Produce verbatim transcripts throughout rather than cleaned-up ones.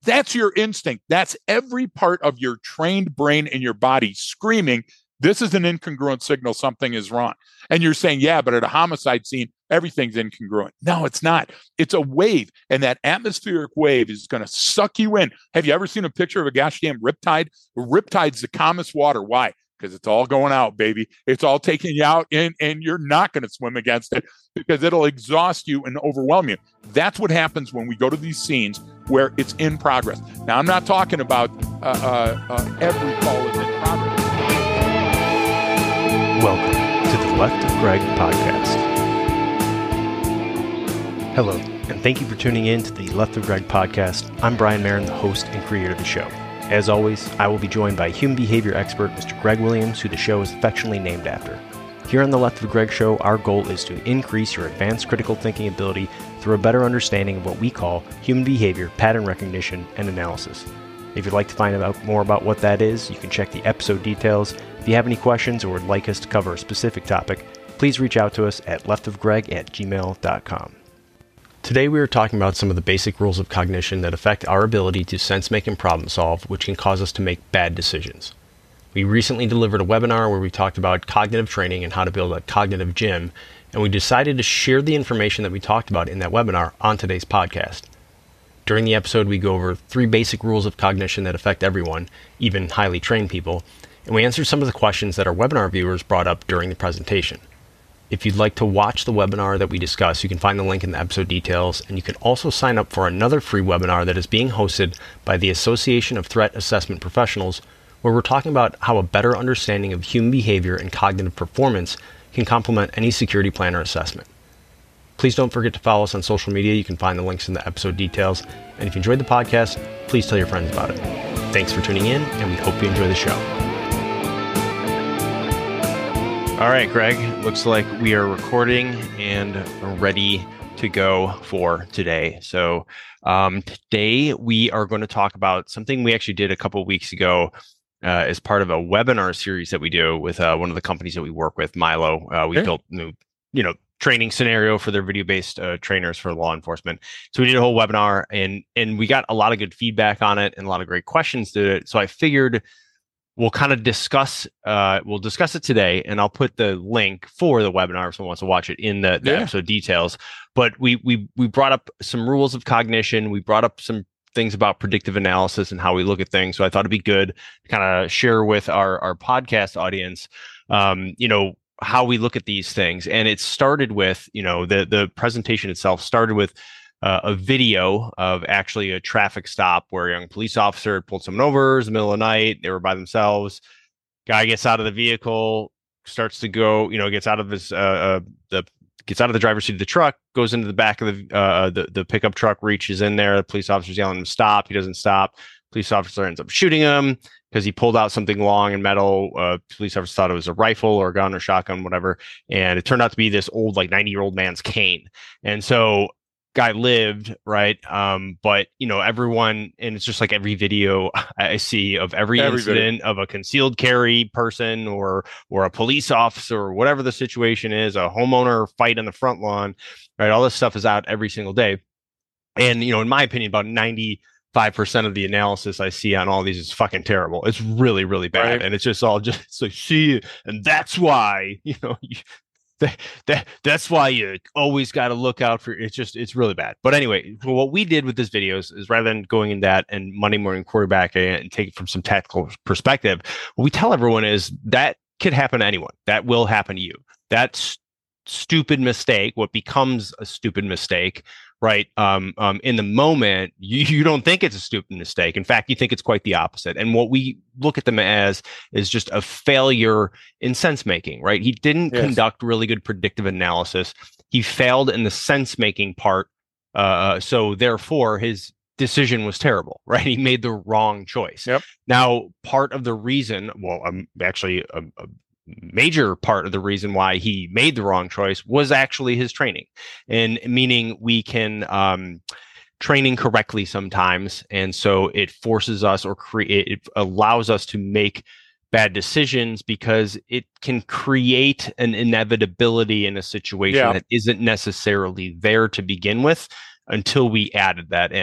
That's your instinct. That's every part of your trained brain in your body screaming, this is an incongruent signal, something is wrong. And you're saying, yeah, but at a homicide scene, everything's incongruent. No, it's not. It's a wave, and that atmospheric wave is going to suck you in. Have you ever seen a picture of a gosh damn riptide? A riptide's the calmest water. Why? Because it's all going out, baby. It's all taking you out, and, and you're not going to swim against it because it'll exhaust you and overwhelm you. That's what happens when we go to these scenes where it's in progress. Now, I'm not talking about uh, uh, uh, every call is in progress. Welcome to the Left of Greg podcast. Hello, and thank you for tuning in to the Left of Greg podcast. I'm Brian Marin, the host and creator of the show. As always, I will be joined by human behavior expert Mister Greg Williams, who the show is affectionately named after. Here on the Left of Greg show, our goal is to increase your advanced critical thinking ability through a better understanding of what we call human behavior, pattern recognition, and analysis. If you'd like to find out more about what that is, you can check the episode details. If you have any questions or would like us to cover a specific topic, please reach out to us at leftofgreg at gmail dot com. Today we are talking about some of the basic rules of cognition that affect our ability to sense, make, and problem solve, which can cause us to make bad decisions. We recently delivered a webinar where we talked about cognitive training and how to build a cognitive gym, and we decided to share the information that we talked about in that webinar on today's podcast. During the episode, we go over three basic rules of cognition that affect everyone, even highly trained people, and we answer some of the questions that our webinar viewers brought up during the presentation. If you'd like to watch the webinar that we discuss, you can find the link in the episode details, and you can also sign up for another free webinar that is being hosted by the Association of Threat Assessment Professionals, where we're talking about how a better understanding of human behavior and cognitive performance can complement any security plan or assessment. Please don't forget to follow us on social media. You can find the links in the episode details. And if you enjoyed the podcast, please tell your friends about it. Thanks for tuning in, and we hope you enjoy the show. All right, Greg, looks like we are recording and ready to go for today. So um, today we are going to talk about something we actually did a couple of weeks ago uh, as part of a webinar series that we do with uh, one of the companies that we work with, Milo. Uh, we Sure. built new, you know, training scenario for their video-based uh, trainers for law enforcement. So we did a whole webinar, and and we got a lot of good feedback on it and a lot of great questions to it. So I figured we'll kind of discuss uh, we'll discuss it today, and I'll put the link for the webinar if someone wants to watch it in the, the Yeah. episode details. But we we we brought up some rules of cognition. We brought up some things about predictive analysis and how we look at things. So I thought it'd be good to kind of share with our our podcast audience, um, you know, how we look at these things. And it started with, you know, the the presentation itself started with uh, a video of actually a traffic stop where a young police officer had pulled someone over. It was the middle of the night. They were by themselves. Guy gets out of the vehicle, starts to go, you know, gets out of his uh, uh the gets out of the driver's seat of the truck, goes into the back of the uh the, the pickup truck, reaches in there. The police officer's yelling at him to stop. He doesn't stop. Police officer ends up shooting him because he pulled out something long and metal. Uh, police officer thought it was a rifle or a gun or shotgun, whatever. And it turned out to be this old, like ninety year old man's cane. And so guy lived, right? Um, but you know, everyone, and it's just like every video I see of every Everybody. incident of a concealed carry person or, or a police officer or whatever the situation is, a homeowner fight on the front lawn, right? All this stuff is out every single day. And, you know, in my opinion, about ninety-five percent of the analysis I see on all these is fucking terrible. It's really, really bad. Right. And it's just all just, it's like, see, and that's why, you know, you, that, that, that's why you always got to look out for, it's just, it's really bad. But anyway, what we did with this video is, is rather than going in that and Monday morning quarterbacking it and take it from some tactical perspective, what we tell everyone is that could happen to anyone. That will happen to you. That's stupid mistake, what becomes a stupid mistake, right? Um, um, in the moment, you, you don't think it's a stupid mistake. In fact, you think it's quite the opposite. And what we look at them as is just a failure in sense making, right? He didn't Yes. conduct really good predictive analysis. He failed in the sense making part. Uh, so therefore, his decision was terrible, right? He made the wrong choice. Yep. Now, part of the reason, well, um, actually, a, a major part of the reason why he made the wrong choice was actually his training, and meaning we can um, training correctly sometimes, and so it forces us or create it allows us to make bad decisions because it can create an inevitability in a situation Yeah. that isn't necessarily there to begin with until we added that in.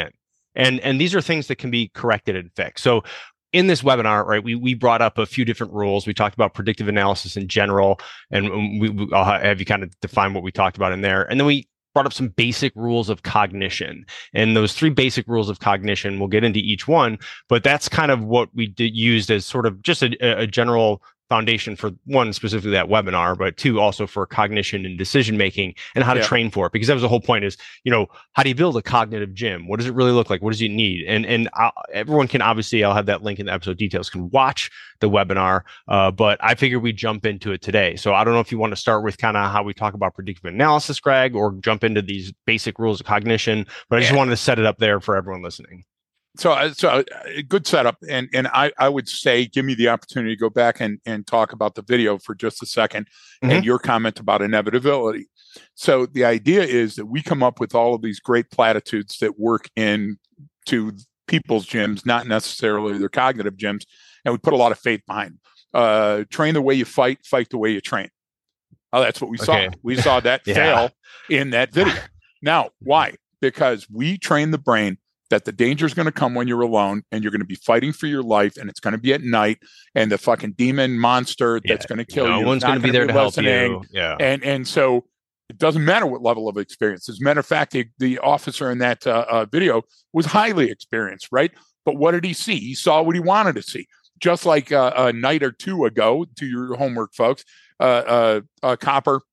And and these are things that can be corrected and fixed. So in this webinar, right, we we brought up a few different rules. We talked about predictive analysis in general, and we, we I'll have you kind of define what we talked about in there. And then we brought up some basic rules of cognition. And those three basic rules of cognition, we'll get into each one, but that's kind of what we did, used as sort of just a, a general foundation for, one, specifically that webinar, but two, also for cognition and decision making and how to Yeah. train for it. Because that was the whole point is, you know, how do you build a cognitive gym? What does it really look like? What does it need? And and I'll, everyone can obviously, I'll have that link in the episode details, can watch the webinar, uh, but I figured we jump into it today. So I don't know if you want to start with kind of how we talk about predictive analysis, Greg, or jump into these basic rules of cognition, but I just Yeah. wanted to set it up there for everyone listening. So, uh, so uh, good setup, and and I, I would say, give me the opportunity to go back and and talk about the video for just a second, Mhm. and your comment about inevitability. So the idea is that we come up with all of these great platitudes that work in to people's gyms, not necessarily their cognitive gyms, and we put a lot of faith behind. Uh, train the way you fight, fight the way you train. Oh, that's what we Okay. saw. We saw that Yeah. fail in that video. Now, why? Because we train the brain that the danger is going to come when you're alone and you're going to be fighting for your life, and it's going to be at night, and the fucking demon monster Yeah. that's going to kill No you. one's going to be there to help listening. you. Yeah. And and so it doesn't matter what level of experience. As a matter of fact, the, the officer in that uh, uh, video was highly experienced, right? But what did he see? He saw what he wanted to see. Just like uh, a night or two ago, to your homework, folks, uh, uh, a copper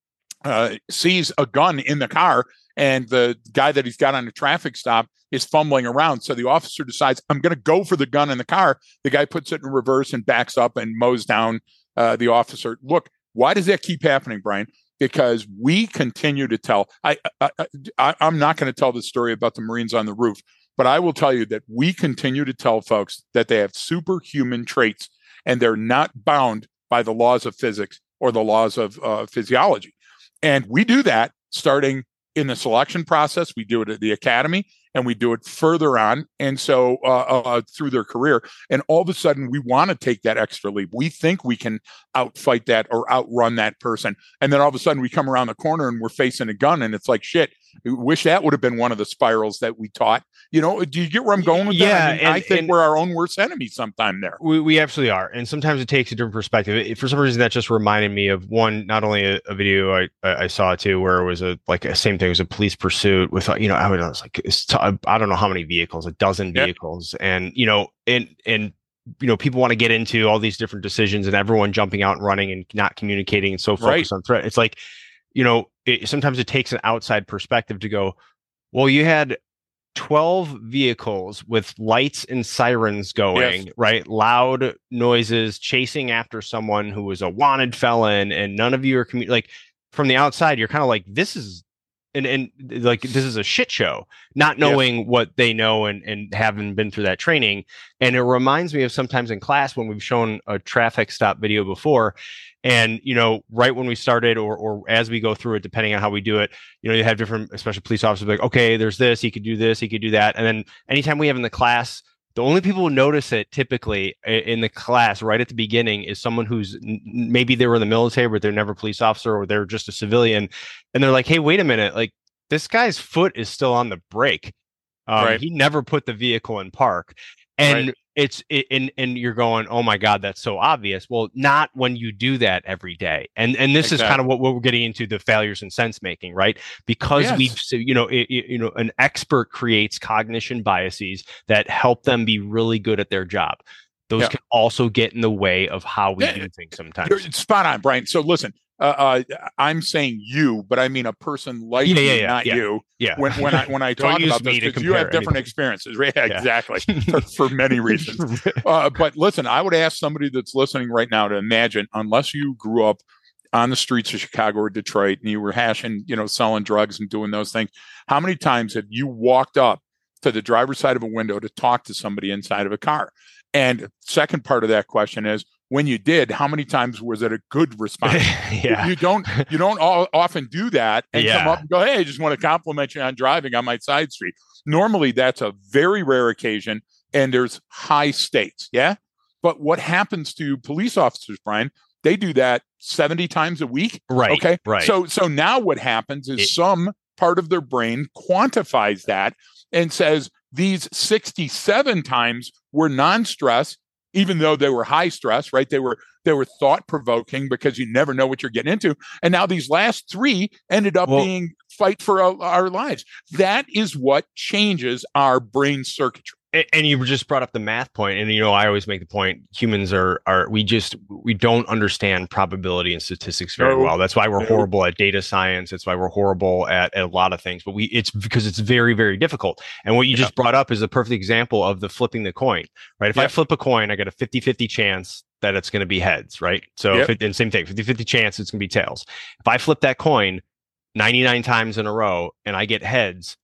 uh, sees a gun in the car, and the guy that he's got on a traffic stop is fumbling around. So the officer decides, I'm going to go for the gun in the car. The guy puts it in reverse and backs up and mows down uh, the officer. Look, why does that keep happening, Brian? Because we continue to tell, I, I, I, I'm not going to tell the story about the Marines on the roof, but I will tell you that we continue to tell folks that they have superhuman traits and they're not bound by the laws of physics or the laws of uh, physiology. And we do that starting in the selection process. We do it at the academy, and we do it further on. And so uh, uh, through their career, and all of a sudden we want to take that extra leap. We think we can outfight that or outrun that person. And then all of a sudden we come around the corner and we're facing a gun, and it's like, shit, I wish that would have been one of the spirals that we taught. You know, do you get where I'm going with Yeah, that? I, mean, and- I think and- we're our own worst enemy sometime there. We, we absolutely are. And sometimes it takes a different perspective. It, for some reason, that just reminded me of one, not only a, a video I, I saw too, where it was a, like a same thing, it was a police pursuit with, you know, I was like, it's t- I don't know how many vehicles, a dozen Yeah. vehicles. And, you know, and, and, you know, people want to get into all these different decisions and everyone jumping out and running and not communicating and so focused Right. on threat. It's like, you know, it, sometimes it takes an outside perspective to go, well, you had twelve vehicles with lights and sirens going, Yes. right? Loud noises, chasing after someone who was a wanted felon, and none of you are commu- like from the outside, you're kind of like, this is and and like this is a shit show, not knowing yes. what they know and and haven't been through that training. And it reminds me of sometimes in class when we've shown a traffic stop video before. And, you know, right when we started or or as we go through it, depending on how we do it, you know, you have different, especially police officers like, okay, there's this, he could do this, he could do that. And then anytime we have in the class, the only people who notice it typically in the class right at the beginning is someone who's maybe they were in the military, but they're never a police officer or they're just a civilian. And they're like, hey, wait a minute, like this guy's foot is still on the brake. Um, right. He never put the vehicle in park. And right. it's it, and and you're going, oh my God, that's so obvious. Well, not when you do that every day. And and this exactly. is kind of what, what we're getting into, the failures in sense making, right? Because yes. we've so, you know it, it, you know an expert creates cognition biases that help them be really good at their job. Those yeah. can also get in the way of how we yeah. do things sometimes. You're spot on, Brian. So listen, uh, uh, I'm saying you, but I mean a person like yeah, you, yeah, yeah, not yeah. you. Yeah. When when I when I talk about this, because you have different anything. experiences, right? Yeah, exactly, for, for many reasons. Uh, but listen, I would ask somebody that's listening right now to imagine, unless you grew up on the streets of Chicago or Detroit and you were hashing, you know, selling drugs and doing those things, how many times have you walked up to the driver's side of a window to talk to somebody inside of a car? And second part of that question is, when you did, how many times was it a good response? yeah. You don't you don't all, often do that and yeah. come up and go, hey, I just want to compliment you on driving on my side street. Normally, that's a very rare occasion, and there's high stakes, yeah? But what happens to police officers, Brian? They do that seventy times a week. Right, okay? right. So, so now what happens is it, some part of their brain quantifies that and says, these sixty-seven times were non-stress, even though they were high stress, right? They were they were thought-provoking because you never know what you're getting into. And now these last three ended up well, being fight for our, our lives. That is what changes our brain circuitry. And you just brought up the math point, and you know I always make the point: humans are are we just we don't understand probability and statistics very no. well. That's why we're no. horrible at data science. That's why we're horrible at, at a lot of things. But we it's because it's very very difficult. And what you yeah. just brought up is a perfect example of the flipping the coin, right? If yeah. I flip a coin, I got a fifty-fifty chance that it's going to be heads, right? So yep. if it, and same thing, fifty-fifty chance it's going to be tails. If I flip that coin ninety-nine times in a row and I get heads,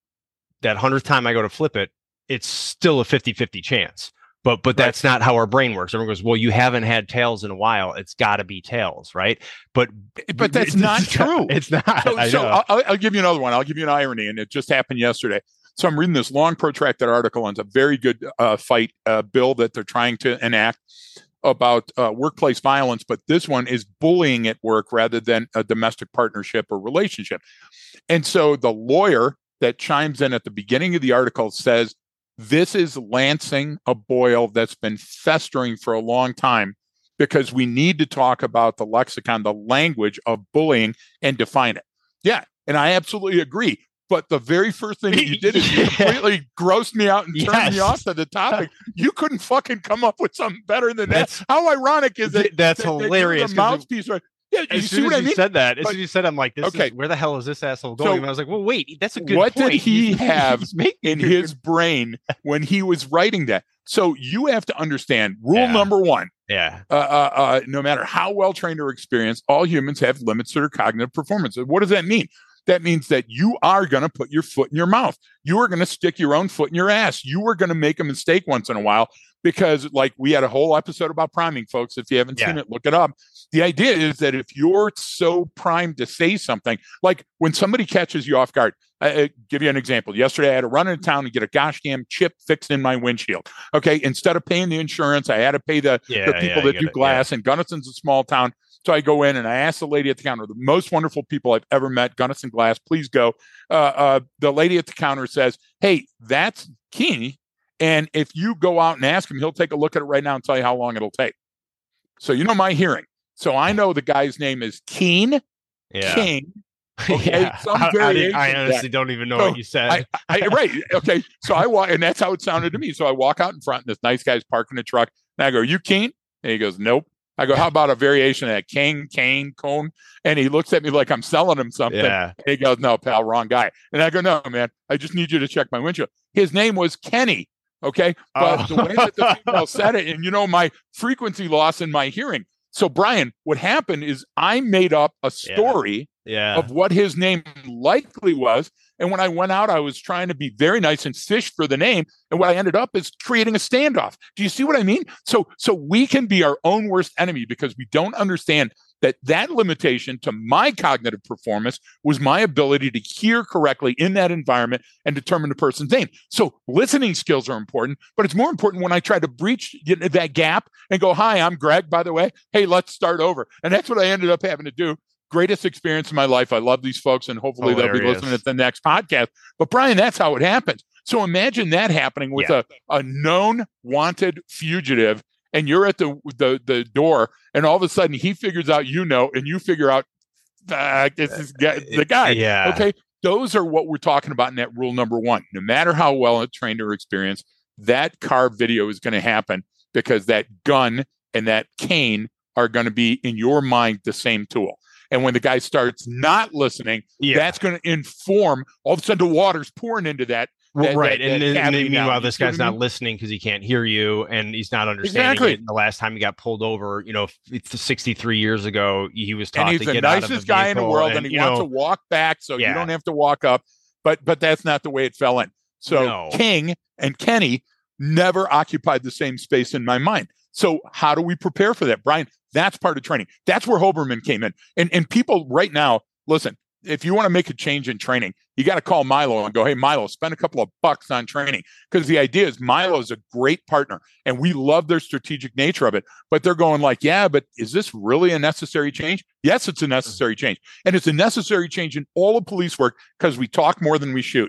that hundredth time I go to flip it, it's still a fifty-fifty chance. But but that's right. not how our brain works. Everyone goes, well, you haven't had tails in a while. It's got to be tails, right? But but that's not true. It's not. So, so I'll, I'll give you another one. I'll give you an irony, and it just happened yesterday. So I'm reading this long, protracted article on a very good uh, fight uh, bill that they're trying to enact about uh, workplace violence, but this one is bullying at work rather than a domestic partnership or relationship. And so the lawyer that chimes in at the beginning of the article says, this is lancing a boil that's been festering for a long time because we need to talk about the lexicon, the language of bullying, and define it. Yeah, and I absolutely agree. But the very first thing that you did is you completely grossed me out and turned yes. me off to the topic. You couldn't fucking come up with something better than that's, that. How ironic is it? That's that, hilarious. That mouthpiece, right? Yeah, as you soon see what as I mean? You said that, as but, soon as you said, I'm like, this okay. is, where the hell is this asshole going? So, and I was like, well, wait, that's a good what point. What did he he's, have he's in his brain when he was writing that? So you have to understand rule yeah. number one. Yeah. Uh, uh, uh, no matter how well trained or experienced, all humans have limits to their cognitive performance. What does that mean? That means that you are going to put your foot in your mouth. You are going to stick your own foot in your ass. You are going to make a mistake once in a while because, like, we had a whole episode about priming, folks. If you haven't yeah. seen it, look it up. The idea is that if you're so primed to say something, like when somebody catches you off guard, I, I give you an example. Yesterday, I had to run into town and get a gosh damn chip fixed in my windshield. Okay, instead of paying the insurance, I had to pay the, yeah, the people yeah, that do it, glass. Yeah. And Gunnison's a small town. So I go in and I ask the lady at the counter, the most wonderful people I've ever met, Gunnison Glass, please go. Uh, uh, the lady at the counter says, hey, that's Keeney. And if you go out and ask him, he'll take a look at it right now and tell you how long it'll take. So you know my hearing. So I know the guy's name is Keen yeah. King. Okay, yeah. some I, variation. I, I honestly don't even know so what you said. I, I, right. Okay. So I walk, and that's how it sounded to me. So I walk out in front, and this nice guy's parking the truck. And I go, you Keen? And he goes, nope. I go, how about a variation of that? King, Kane, Cone? And he looks at me like I'm selling him something. Yeah. And he goes, no, pal, wrong guy. And I go, no, man, I just need you to check my windshield. His name was Kenny. Okay. But oh. the way that the female said it, and you know, my frequency loss in my hearing. So, Brian, what happened is I made up a story yeah. Yeah. of what his name likely was. And when I went out, I was trying to be very nice and fish for the name. And what I ended up is creating a standoff. Do you see what I mean? So, so we can be our own worst enemy because we don't understand that that limitation to my cognitive performance was my ability to hear correctly in that environment and determine the person's name. So listening skills are important, but it's more important when I try to breach that gap and go, hi, I'm Greg, by the way. Hey, let's start over. And that's what I ended up having to do. Greatest experience in my life. I love these folks, and hopefully Hilarious. They'll be listening to the next podcast. But Brian, that's how it happens. So imagine that happening with yeah. a, a known wanted fugitive, and you're at the, the the door, and all of a sudden he figures out you know, and you figure out uh, this is the guy. Yeah. Okay. Those are what we're talking about in that rule number one. No matter how well trained or experienced, that car video is going to happen because that gun and that cane are going to be in your mind the same tool. And when the guy starts not listening, yeah. that's going to inform. All of a sudden, the water's pouring into that. that right. That, and, that and then, meanwhile, now. this You guy's not mean? listening because he can't hear you and he's not understanding exactly. it. And the last time he got pulled over, you know, it's sixty-three years ago, he was taught and he's to the get out of the nicest guy in the world, and, and he wants know, to walk back so yeah. you don't have to walk up. But but that's not the way it fell in. So no. King and Kenny never occupied the same space in my mind. So how do we prepare for that, Brian? That's part of training. That's where Hoberman came in. And and people right now, listen, if you want to make a change in training, you got to call Milo and go, hey, Milo, spend a couple of bucks on training. Because the idea is Milo is a great partner and we love their strategic nature of it. But they're going like, yeah, but is this really a necessary change? Yes, it's a necessary change. And it's a necessary change in all of police work because we talk more than we shoot.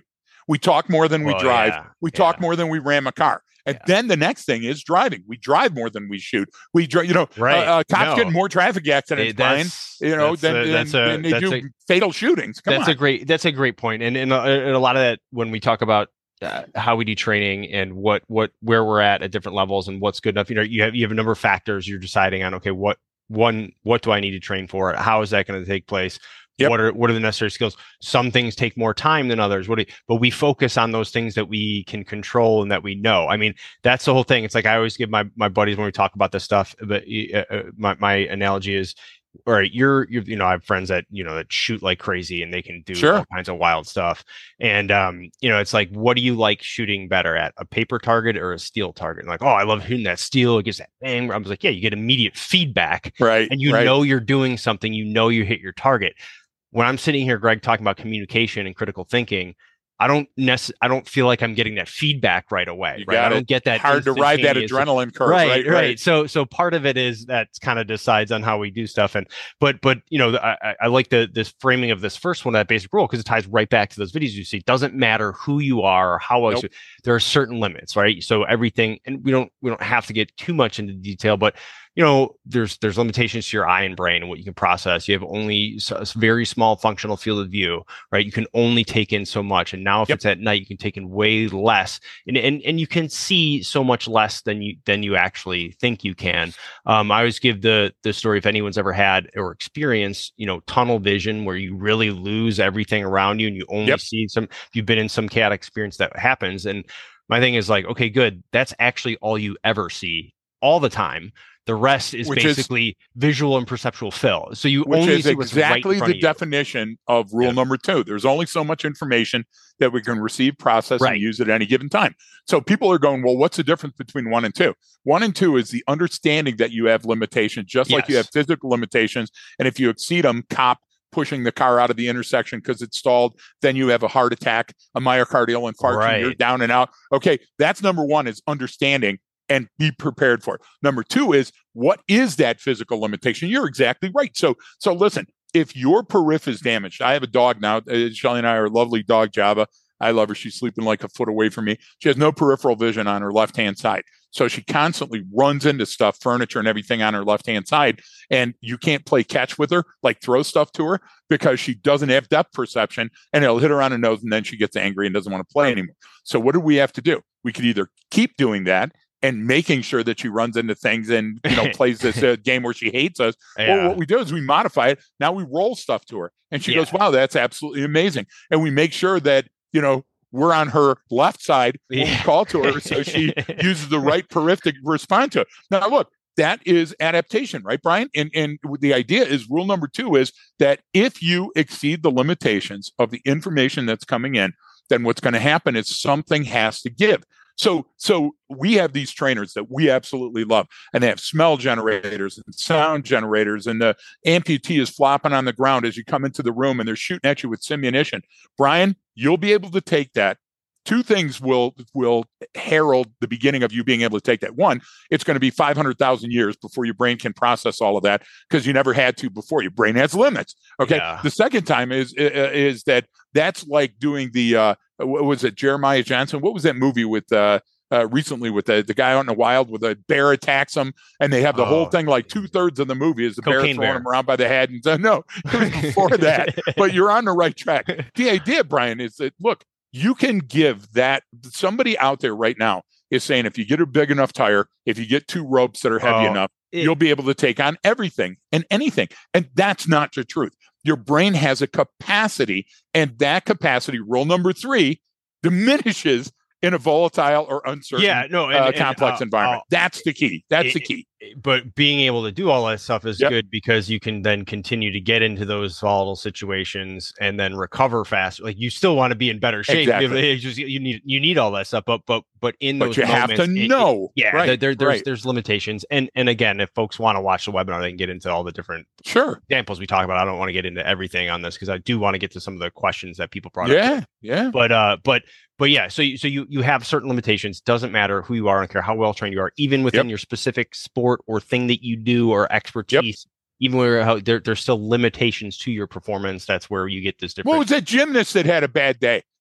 We talk more than we Well, drive. yeah, We yeah. talk more than we ram a car. And Yeah. then the next thing is driving. We drive more than we shoot. We drive, you know, Right. uh, uh, cops No. get in more traffic accidents, It- Brian, that's- you know, that's than, a- than, that's a- than they that's do a- fatal shootings. Come That's on. a great. That's a great point. And and a, and a lot of that when we talk about uh, how we do training and what what where we're at at different levels and what's good enough. You know, you have you have a number of factors you're deciding on. Okay, what one what do I need to train for? How is that going to take place? Yep. What are what are the necessary skills? Some things take more time than others. What do, but we focus on those things that we can control and that we know. I mean, that's the whole thing. It's like I always give my my buddies when we talk about this stuff. But uh, uh, my my analogy is, all right, you're, you're, you know, I have friends that, you know, that shoot like crazy and they can do Sure. all kinds of wild stuff. And, um, you know, it's like, what do you like shooting better at, a paper target or a steel target? And like, oh, I love hitting that steel. It gives that bang. I was like, yeah, you get immediate feedback Right. and you right. know, you're doing something, you know, you hit your target. When I'm sitting here, Greg, talking about communication and critical thinking, I don't necess- I don't feel like I'm getting that feedback right away. You Right. I got don't it. get that Hard to ride that instantaneous- adrenaline curve. Right, Right. right, Right. So, so part of it is that kind of decides on how we do stuff, and but, but you know, I, I- I like the this framing of this first one, that basic rule, because it ties right back to those videos you see. It doesn't matter who you are or how else. Nope. There are certain limits, right? So everything, and we don't we don't have to get too much into detail, but you know, there's there's limitations to your eye and brain and what you can process. You have only a very small functional field of view, right? You can only take in so much, and now if Yep. it's at night, you can take in way less, and and and you can see so much less than you than you actually think you can. Um, I always give the the story, if anyone's ever had or experienced, you know, tunnel vision, where you really lose everything around you and you only Yep. see some. If you've been in some chaotic experience, that happens. And my thing is like, okay, good. That's actually all you ever see all the time. The rest is Which is- basically visual and perceptual fill. So you Which only is see what's right in exactly front the of you. definition of rule Yeah. number two. There's only so much information that we can receive, process, Right. and use at any given time. So people are going, well, what's the difference between one and two? One and two is the understanding that you have limitations, just like you Yes. have physical limitations. And if you exceed them, cop pushing the car out of the intersection because it's stalled, then you have a heart attack, a myocardial infarction, Right. you're down and out. Okay, that's number one, is understanding and be prepared for it. Number two is, what is that physical limitation? You're exactly right. So, so listen, if your periph is damaged, I have a dog now. Uh, Shelly and I are lovely dog, Java. I love her. She's sleeping like a foot away from me. She has no peripheral vision on her left-hand side. So she constantly runs into stuff, furniture and everything on her left-hand side. And you can't play catch with her, like throw stuff to her, because she doesn't have depth perception, and it'll hit her on the nose, and then she gets angry and doesn't want to play anymore. So what do we have to do? We could either keep doing that and making sure that she runs into things and, you know, plays this uh, game where she hates us. Yeah. Or what we do is we modify it. Now we roll stuff to her, and she Yeah. goes, wow, that's absolutely amazing. And we make sure that, you know, we're on her left side when we Yeah. call to her, so she uses the right periph to respond to it. Now, look, that is adaptation, right, Brian? And, and the idea is, rule number two is that if you exceed the limitations of the information that's coming in, then what's going to happen is something has to give. So, so we have these trainers that we absolutely love, and they have smell generators and sound generators, and the amputee is flopping on the ground as you come into the room, and they're shooting at you with simunition. Brian, you'll be able to take that. Two things will will herald the beginning of you being able to take that. One, it's going to be five hundred thousand years before your brain can process all of that, because you never had to before. Your brain has limits. Okay. Yeah. The second time is is that that's like doing the uh, what was it, Jeremiah Johnson? What was that movie with uh, uh, recently with the, the guy out in the wild with a bear attacks him, and they have the Oh. whole thing, like two thirds of the movie is the bear Cocaine throwing Bear. him around by the head. And so, no, it was before that, but you're on the right track. The idea, Brian, is that, look, you can give that. Somebody out there right now is saying, if you get a big enough tire, if you get two ropes that are heavy Oh, enough, it- you'll be able to take on everything and anything. And that's not the truth. Your brain has a capacity, and that capacity, rule number three, diminishes in a volatile or uncertain Yeah, no, and, uh, and, complex uh, environment. uh, That's the key. That's it- the key. but being able to do all that stuff is Yep. good, because you can then continue to get into those volatile situations and then recover faster. Like, you still want to be in better shape. Exactly. It's just, you need you need all that stuff, but but but in But those you have moments, to it- it- know. yeah, Right, there, there- there's right. there's limitations. And and again, if folks want to watch the webinar, they can get into all the different Sure. examples we talk about. I don't want to get into everything on this, because I do want to get to some of the questions that people brought up. Yeah. Yeah. But uh, but but yeah, so you, so you you have certain limitations. Doesn't matter who you are, I don't care how well trained you are, even within Yep. your specific sport or thing that you do or expertise. Even where how there, there's still limitations to your performance. That's where you get this different. What was that gymnast that had a bad day?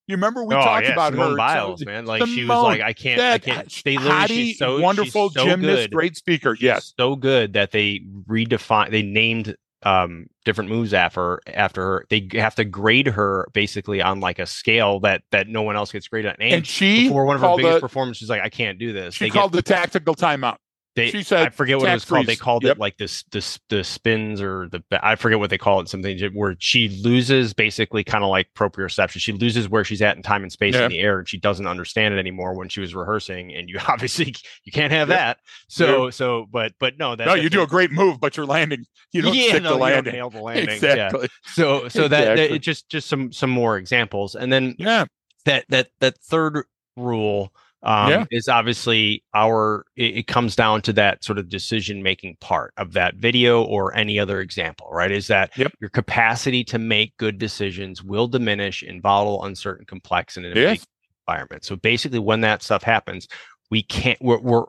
You remember we oh, talked yeah, about Simone her, Biles, so, man. Like Simone, she was like, I can't, that, I can't. They literally, hottie, she's so wonderful she's so gymnast, good. great speaker. She's Yes, so good that they redefine. They named um different moves after after her. They have to grade her basically on like a scale that that no one else gets graded on. And, and she before one of her called biggest the, performances, she's like, I can't do this. she They called get, the tactical timeout. They, She said, I forget what it was called. They freeze. called Yep. it like this, this, the spins or the, I forget what they call it. Something where she loses basically kind of like proprioception. She loses where she's at in time and space Yeah. in the air, and she doesn't understand it anymore when she was rehearsing. And you obviously you can't have Yep. that. So, Yep. so, but, but no, that, no, you do a great move, but you're landing. You don't yeah, stick no, the you don't landing. nail the landing. Exactly. Yeah. So, so that, that Exactly. it just, just some, some more examples, and then Yeah. that, that, that third rule. Um, Yeah. is obviously our, it, it comes down to that sort of decision making part of that video or any other example, right? Is that Yep. your capacity to make good decisions will diminish in volatile, uncertain, complex, and in a Yes. big environment. So basically, when that stuff happens, we can't, we're, we're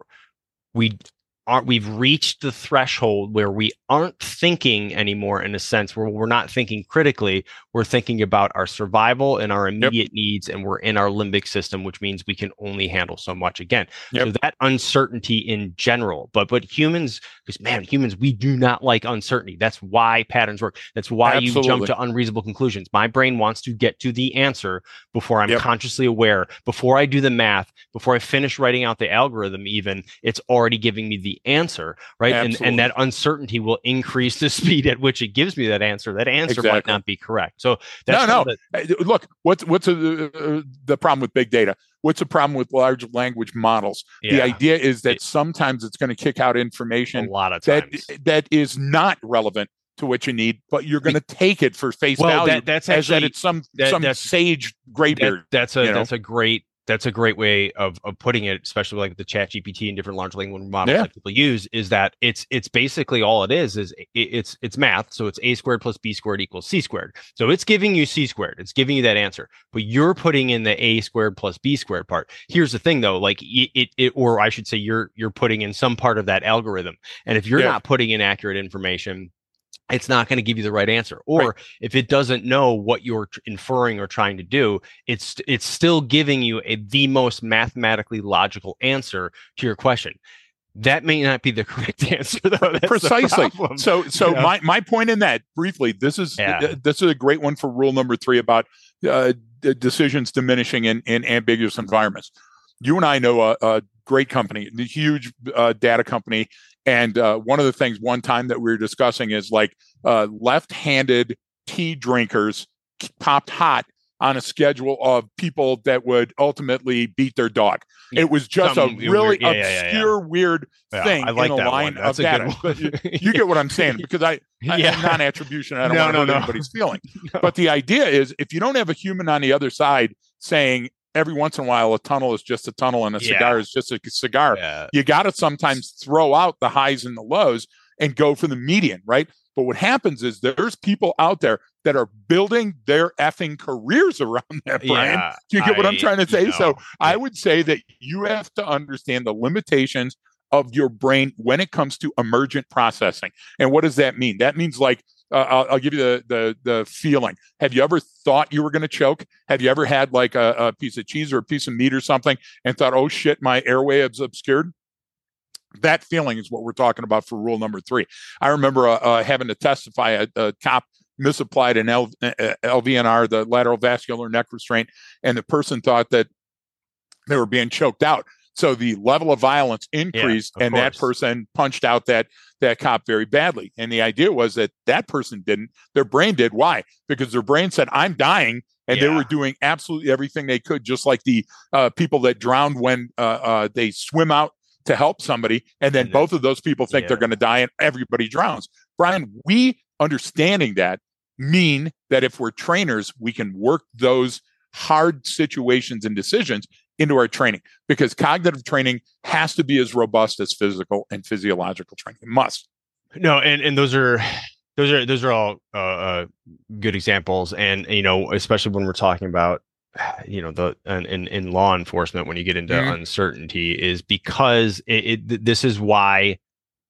we aren't, we've reached the threshold where we aren't thinking anymore, in a sense where we're not thinking critically. We're thinking about our survival and our immediate yep. needs, and we're in our limbic system, which means we can only handle so much again. Yep. So that uncertainty in general, but but humans, because man, humans, we do not like uncertainty. That's why patterns work. That's why Absolutely. You jump to unreasonable conclusions. My brain wants to get to the answer before I'm yep. consciously aware, before I do the math, before I finish writing out the algorithm, even it's already giving me the answer, right? And, and that uncertainty will increase the speed at which it gives me that answer. That answer exactly. might not be correct. So that's no, no. The, Look, what's what's a, uh, the problem with big data? What's the problem with large language models? Yeah. The idea is that it, sometimes it's going to kick out information a lot of times. that that is not relevant to what you need, but you're going to take it for face well, value. That, that's actually as that it's some that, some that's, sage graybeard. That, that's a you know? that's a great. That's a great way of, of putting it, especially like the Chat G P T and different large language models yeah. that people use, is that it's it's basically all it is, is it, it's it's math. So it's a squared plus b squared equals c squared. So it's giving you c squared. It's giving you that answer, but you're putting in the a squared plus b squared part. Here's the thing though, like it, it, it or I should say you're you're putting in some part of that algorithm. And if you're yeah. not putting in accurate information, it's not going to give you the right answer. Or right. if it doesn't know what you're inferring or trying to do, it's it's still giving you a, the most mathematically logical answer to your question. That may not be the correct answer, though. That's Precisely. So, so you know? my my point in that, briefly, this is yeah. uh, this is a great one for rule number three about uh, decisions diminishing in, in ambiguous environments. You and I know a, a great company, a huge uh, data company. And uh, one of the things one time that we were discussing is like uh, left-handed tea drinkers popped hot on a schedule of people that would ultimately beat their dog. Yeah. It was just Some a really weird, yeah, obscure, yeah, yeah. weird yeah, thing I like in a that line one. That's of data. But you, you get what I'm saying, because I, I yeah. non-attribution, I don't no, want to no, hurt no. anybody's feeling. no. But the idea is, if you don't have a human on the other side saying, every once in a while, a tunnel is just a tunnel and a yeah. cigar is just a cigar. Yeah. You got to sometimes throw out the highs and the lows and go for the median, right? But what happens is there's people out there that are building their effing careers around that, Brian. Yeah, Do you get I, what I'm trying to say? You know, so yeah. I would say that you have to understand the limitations of your brain when it comes to emergent processing. And what does that mean? That means like, Uh, I'll, I'll give you the, the the feeling. Have you ever thought you were going to choke? Have you ever had like a, a piece of cheese or a piece of meat or something and thought, oh shit, my airway is obscured? That feeling is what we're talking about for rule number three. I remember uh, uh, having to testify. A, a cop misapplied an L, uh, L V N R, the lateral vascular neck restraint, and the person thought that they were being choked out. So the level of violence increased, yeah, of and course. That person punched out that that cop very badly. And the idea was that that person didn't, their brain did. Why? Because their brain said, I'm dying. And yeah. they were doing absolutely everything they could, just like the uh, people that drowned when uh, uh, they swim out to help somebody. And then and both of those people think yeah. they're going to die and everybody drowns. Brian, we understanding that mean that if we're trainers, we can work those hard situations and decisions into our training, because cognitive training has to be as robust as physical and physiological training. It must. No, and, and those are those are those are all uh, uh, good examples, and you know, especially when we're talking about you know the in in law enforcement, when you get into mm-hmm. uncertainty, is because it, it this is why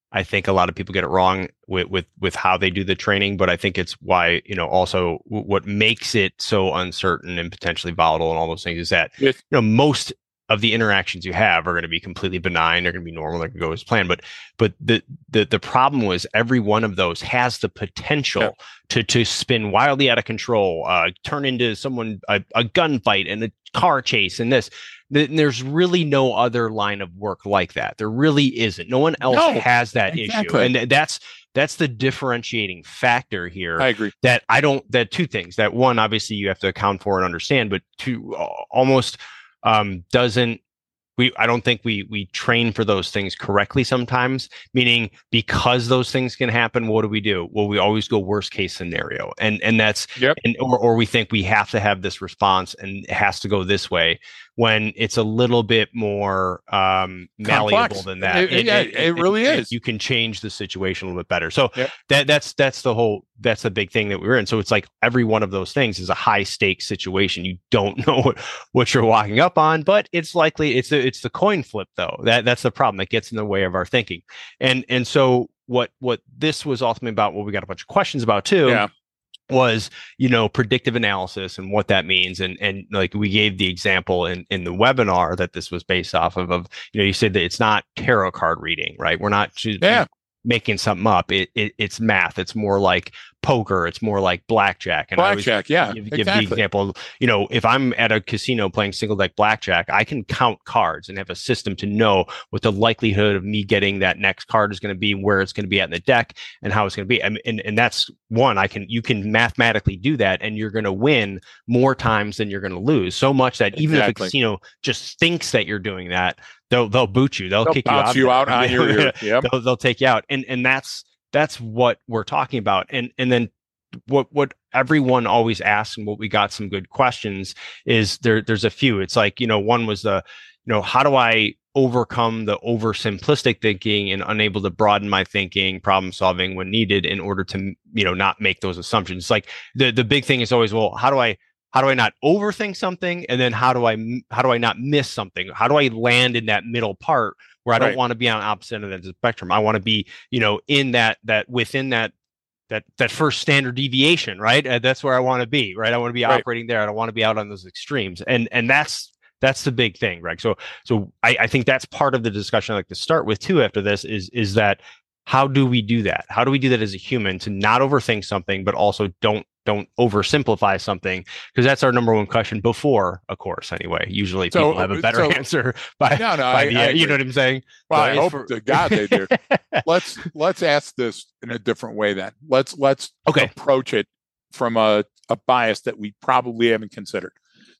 I think a lot of people get it wrong with, with, with how they do the training, but I think it's why, you know, also w- what makes it so uncertain and potentially volatile and all those things is that, Yes. you know, most of the interactions you have are going to be completely benign. They're going to be normal. They're going to go as planned. But, but the, the, the problem was every one of those has the potential yeah. to, to spin wildly out of control, uh, turn into someone, a, a gunfight and a car chase and this. There's really no other line of work like that. There really isn't. No one else no, has that exactly. issue. And that's that's the differentiating factor here. I agree. That I don't, that two things. That one, obviously you have to account for and understand, but two, uh, almost um, doesn't, we, I don't think we we train for those things correctly sometimes, meaning because those things can happen, what do we do? Well, we always go worst case scenario. And and that's, yep. and or, or we think we have to have this response and it has to go this way when it's a little bit more um, malleable than that. It, it, yeah, it, it really it, is. You can change the situation a little bit better. So yep. that that's that's the whole, that's the big thing that we're in. So it's like every one of those things is a high stakes situation. You don't know what, what you're walking up on, but it's likely it's the, it's the coin flip though. That that's the problem that gets in the way of our thinking. And and so what what this was ultimately about, what we got a bunch of questions about too. Yeah. was, you know, predictive analysis and what that means. And, and like we gave the example in, in the webinar that this was based off of, of, you know, you said that it's not tarot card reading, right? We're not just yeah. making something up. It, it it's math. It's more like poker. It's more like blackjack. And blackjack, I yeah. Give, exactly. give the example, you know, if I'm at a casino playing single deck blackjack, I can count cards and have a system to know what the likelihood of me getting that next card is going to be, where it's going to be at in the deck, and how it's going to be. And, and and that's one, I can you can mathematically do that, and you're going to win more times than you're going to lose. So much that even exactly. if a casino just thinks that you're doing that, they'll they'll boot you. They'll, they'll kick bounce you out, you out on your ear. Yep. they'll, they'll take you out. And and that's that's what we're talking about. And and then what what everyone always asks, and what we got some good questions is there there's a few. It's like, you know, one was the, you know, how do I overcome the oversimplistic thinking and unable to broaden my thinking, problem solving when needed in order to, you know, not make those assumptions. Like the the big thing is always, well, how do I How do I not overthink something? And then how do I how do I not miss something? How do I land in that middle part where I don't right. want to be on opposite end of the spectrum? I want to be, you know, in that that within that that that first standard deviation, right? Uh, that's where I want to be, right? I want to be right. operating there. I don't want to be out on those extremes. And and that's that's the big thing, Greg. So so I, I think that's part of the discussion I like to start with too after this is is that how do we do that? How do we do that as a human to not overthink something, but also don't don't oversimplify something? Because that's our number one question before a course anyway. Usually so, people have a better so, answer by, no, no, by I, the I you know what I'm saying? Well, so I hope for, to God they do. let's let's ask this in a different way then. Let's let's okay. approach it from a, a bias that we probably haven't considered.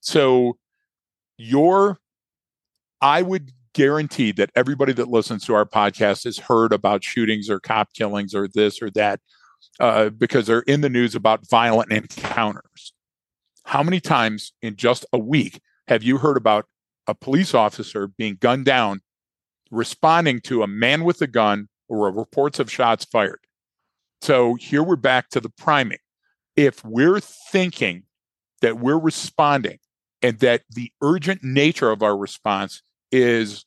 So your I would guarantee that everybody that listens to our podcast has heard about shootings or cop killings or this or that. Uh, because they're in the news about violent encounters. How many times in just a week have you heard about a police officer being gunned down, responding to a man with a gun or reports of shots fired? So here we're back to the priming. If we're thinking that we're responding and that the urgent nature of our response is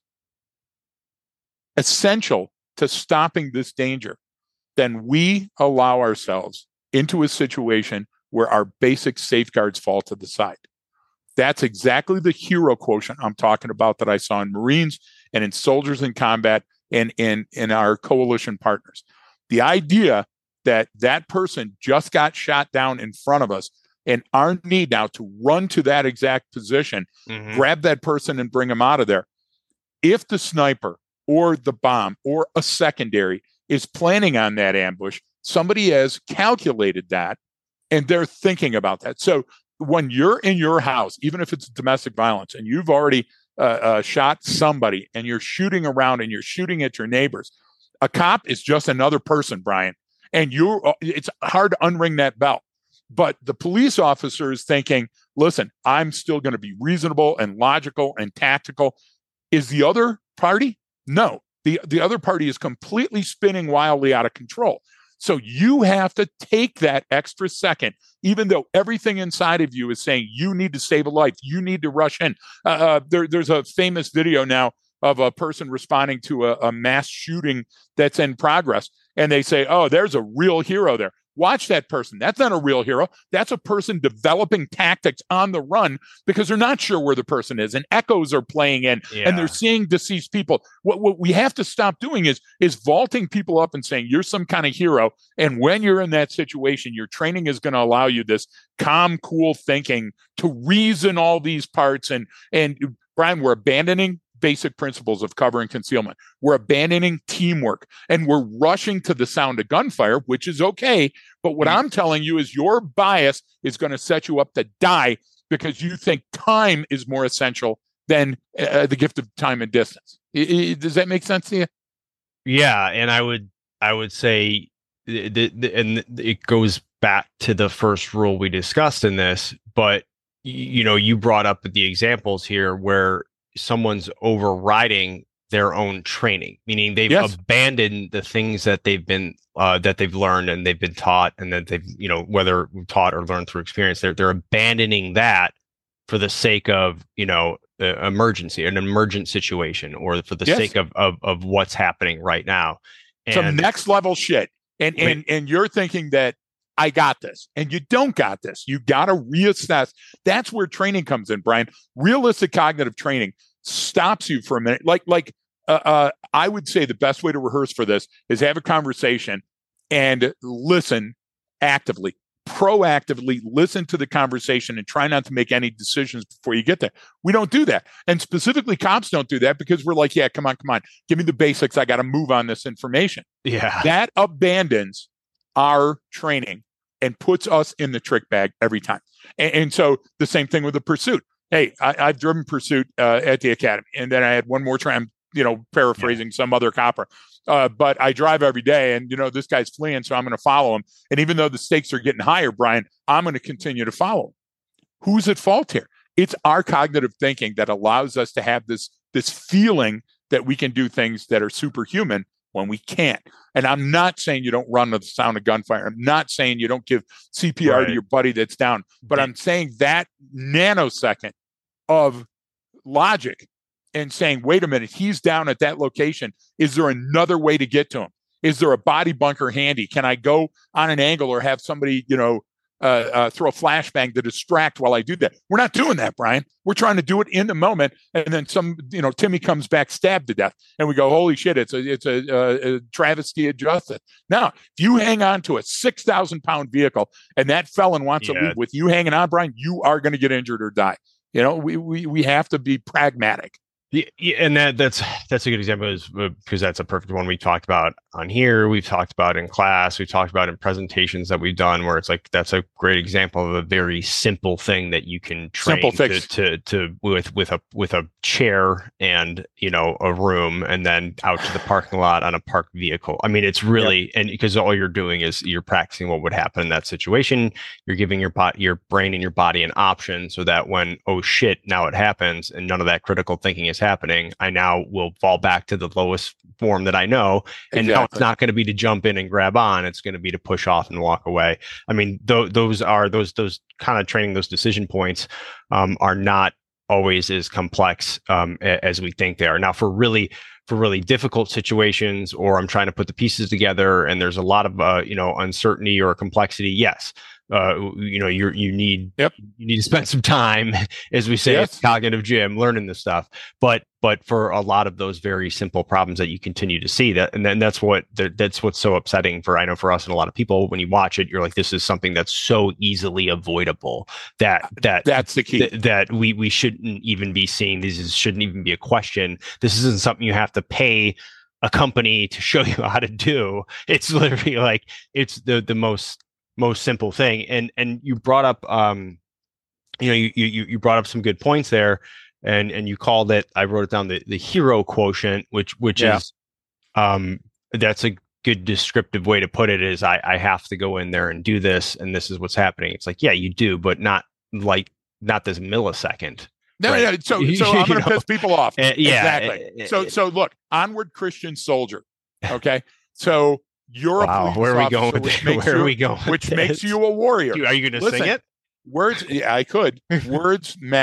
essential to stopping this danger, then we allow ourselves into a situation where our basic safeguards fall to the side. That's exactly the hero quotient I'm talking about that I saw in Marines and in soldiers in combat and in, in our coalition partners. The idea that that person just got shot down in front of us and our need now to run to that exact position, mm-hmm. grab that person and bring them out of there. If the sniper or the bomb or a secondary is planning on that ambush, somebody has calculated that and they're thinking about that. So when you're in your house, even if it's domestic violence and you've already uh, uh, shot somebody and you're shooting around and you're shooting at your neighbors, a cop is just another person, Brian, and you're, it's hard to unring that bell. But the police officer is thinking, listen, I'm still going to be reasonable and logical and tactical. Is the other party? No. The, the other party is completely spinning wildly out of control. So you have to take that extra second, even though everything inside of you is saying you need to save a life. You need to rush in. Uh, uh, there, there's a famous video now of a person responding to a, a mass shooting that's in progress, and they say, oh, there's a real hero there. Watch that person. That's not a real hero. That's a person developing tactics on the run because they're not sure where the person is, and echoes are playing in, Yeah. and they're seeing deceased people. What, what we have to stop doing is, is vaulting people up and saying, you're some kind of hero. And when you're in that situation, your training is going to allow you this calm, cool thinking to reason all these parts. And, and Brian, we're abandoning basic principles of cover and concealment. We're abandoning teamwork, and we're rushing to the sound of gunfire, which is okay. But what mm-hmm. I'm telling you is your bias is going to set you up to die because you think time is more essential than uh, the gift of time and distance. I, I, does that make sense to you? Yeah. And I would, I would say, the, the, and it goes back to the first rule we discussed in this, but you know, you brought up the examples here where someone's overriding their own training, meaning they've yes. abandoned the things that they've been uh, that they've learned and they've been taught, and that they've, you know, whether taught or learned through experience, they're they're abandoning that for the sake of, you know, uh, emergency, an emergent situation, or for the yes. sake of, of of what's happening right now. And some next level shit. And wait. and and you're thinking that I got this, and you don't got this. You got to reassess. That's where training comes in, Brian. Realistic cognitive training stops you for a minute. Like, like uh, uh, I would say the best way to rehearse for this is have a conversation and listen actively, proactively listen to the conversation and try not to make any decisions before you get there. We don't do that. And specifically cops don't do that because we're like, yeah, come on, come on. Give me the basics. I got to move on this information. Yeah. That abandons our training and puts us in the trick bag every time. And, and so the same thing with the pursuit. Hey, I, I've driven pursuit uh, at the academy, and then I had one more time, you know, paraphrasing yeah. some other copper. Uh, but I drive every day, and, you know, this guy's fleeing, so I'm going to follow him. And even though the stakes are getting higher, Brian, I'm going to continue to follow him. Who's at fault here? It's our cognitive thinking that allows us to have this, this feeling that we can do things that are superhuman when we can't. And I'm not saying you don't run to the sound of gunfire. I'm not saying you don't give C P R right. to your buddy that's down. But yeah. I'm saying that nanosecond of logic and saying, wait a minute, he's down at that location. Is there another way to get to him? Is there a body bunker handy? Can I go on an angle or have somebody, you know, uh, uh, throw a flashbang to distract while I do that? We're not doing that, Brian. We're trying to do it in the moment. And then some, you know, Timmy comes back stabbed to death, and we go, holy shit, it's a, it's a, a, a travesty of justice. Now, if you hang on to a six thousand pound vehicle and that felon wants yeah. to leave with you hanging on, Brian, you are going to get injured or die. You know, we, we, we have to be pragmatic. Yeah, yeah, and that that's that's a good example, is uh, because that's a perfect one we talked about on here. We've talked about in class. We've talked about in presentations that we've done, where it's like that's a great example of a very simple thing that you can train simple fix. to, to to with with a with a chair and, you know, a room, and then out to the parking lot on a parked vehicle. I mean, it's really yep. and because all you're doing is you're practicing what would happen in that situation. You're giving your body, your brain, and your body an option, so that when, oh shit, now it happens, and none of that critical thinking is happening, I now will fall back to the lowest form that I know. And exactly. now it's not going to be to jump in and grab on. It's going to be to push off and walk away. I mean, th- those are those, those kind of training, those decision points um, are not always as complex um, as we think they are. Now, for really, for really difficult situations, or I'm trying to put the pieces together and there's a lot of, uh, you know, uncertainty or complexity. Yes. Uh, you know, you you need yep. you need to spend some time, as we say, yes. at cognitive gym, learning this stuff. But but for a lot of those very simple problems that you continue to see, that and then that's what that's what's so upsetting for I know for us and a lot of people. When you watch it, you're like, this is something that's so easily avoidable that that that's the key. Th- that we we shouldn't even be seeing. This is, shouldn't even be a question. This isn't something you have to pay a company to show you how to do. It's literally like it's the the most most simple thing. And and you brought up um you know you you you brought up some good points there, and and you called it, I wrote it down, the the hero quotient, which which yeah. is um that's a good descriptive way to put it, is I I have to go in there and do this, and this is what's happening. It's like, yeah, you do, but not like not this millisecond. No, right? no, so so I'm going to piss people off. Uh, yeah, exactly. Uh, so so look, onward Christian soldier. Okay, so you're wow, a police where are we officer, going? Which Where makes are you, we going? Which makes you a warrior. Dude, are you going to sing it? Words, yeah, I could. Words matter.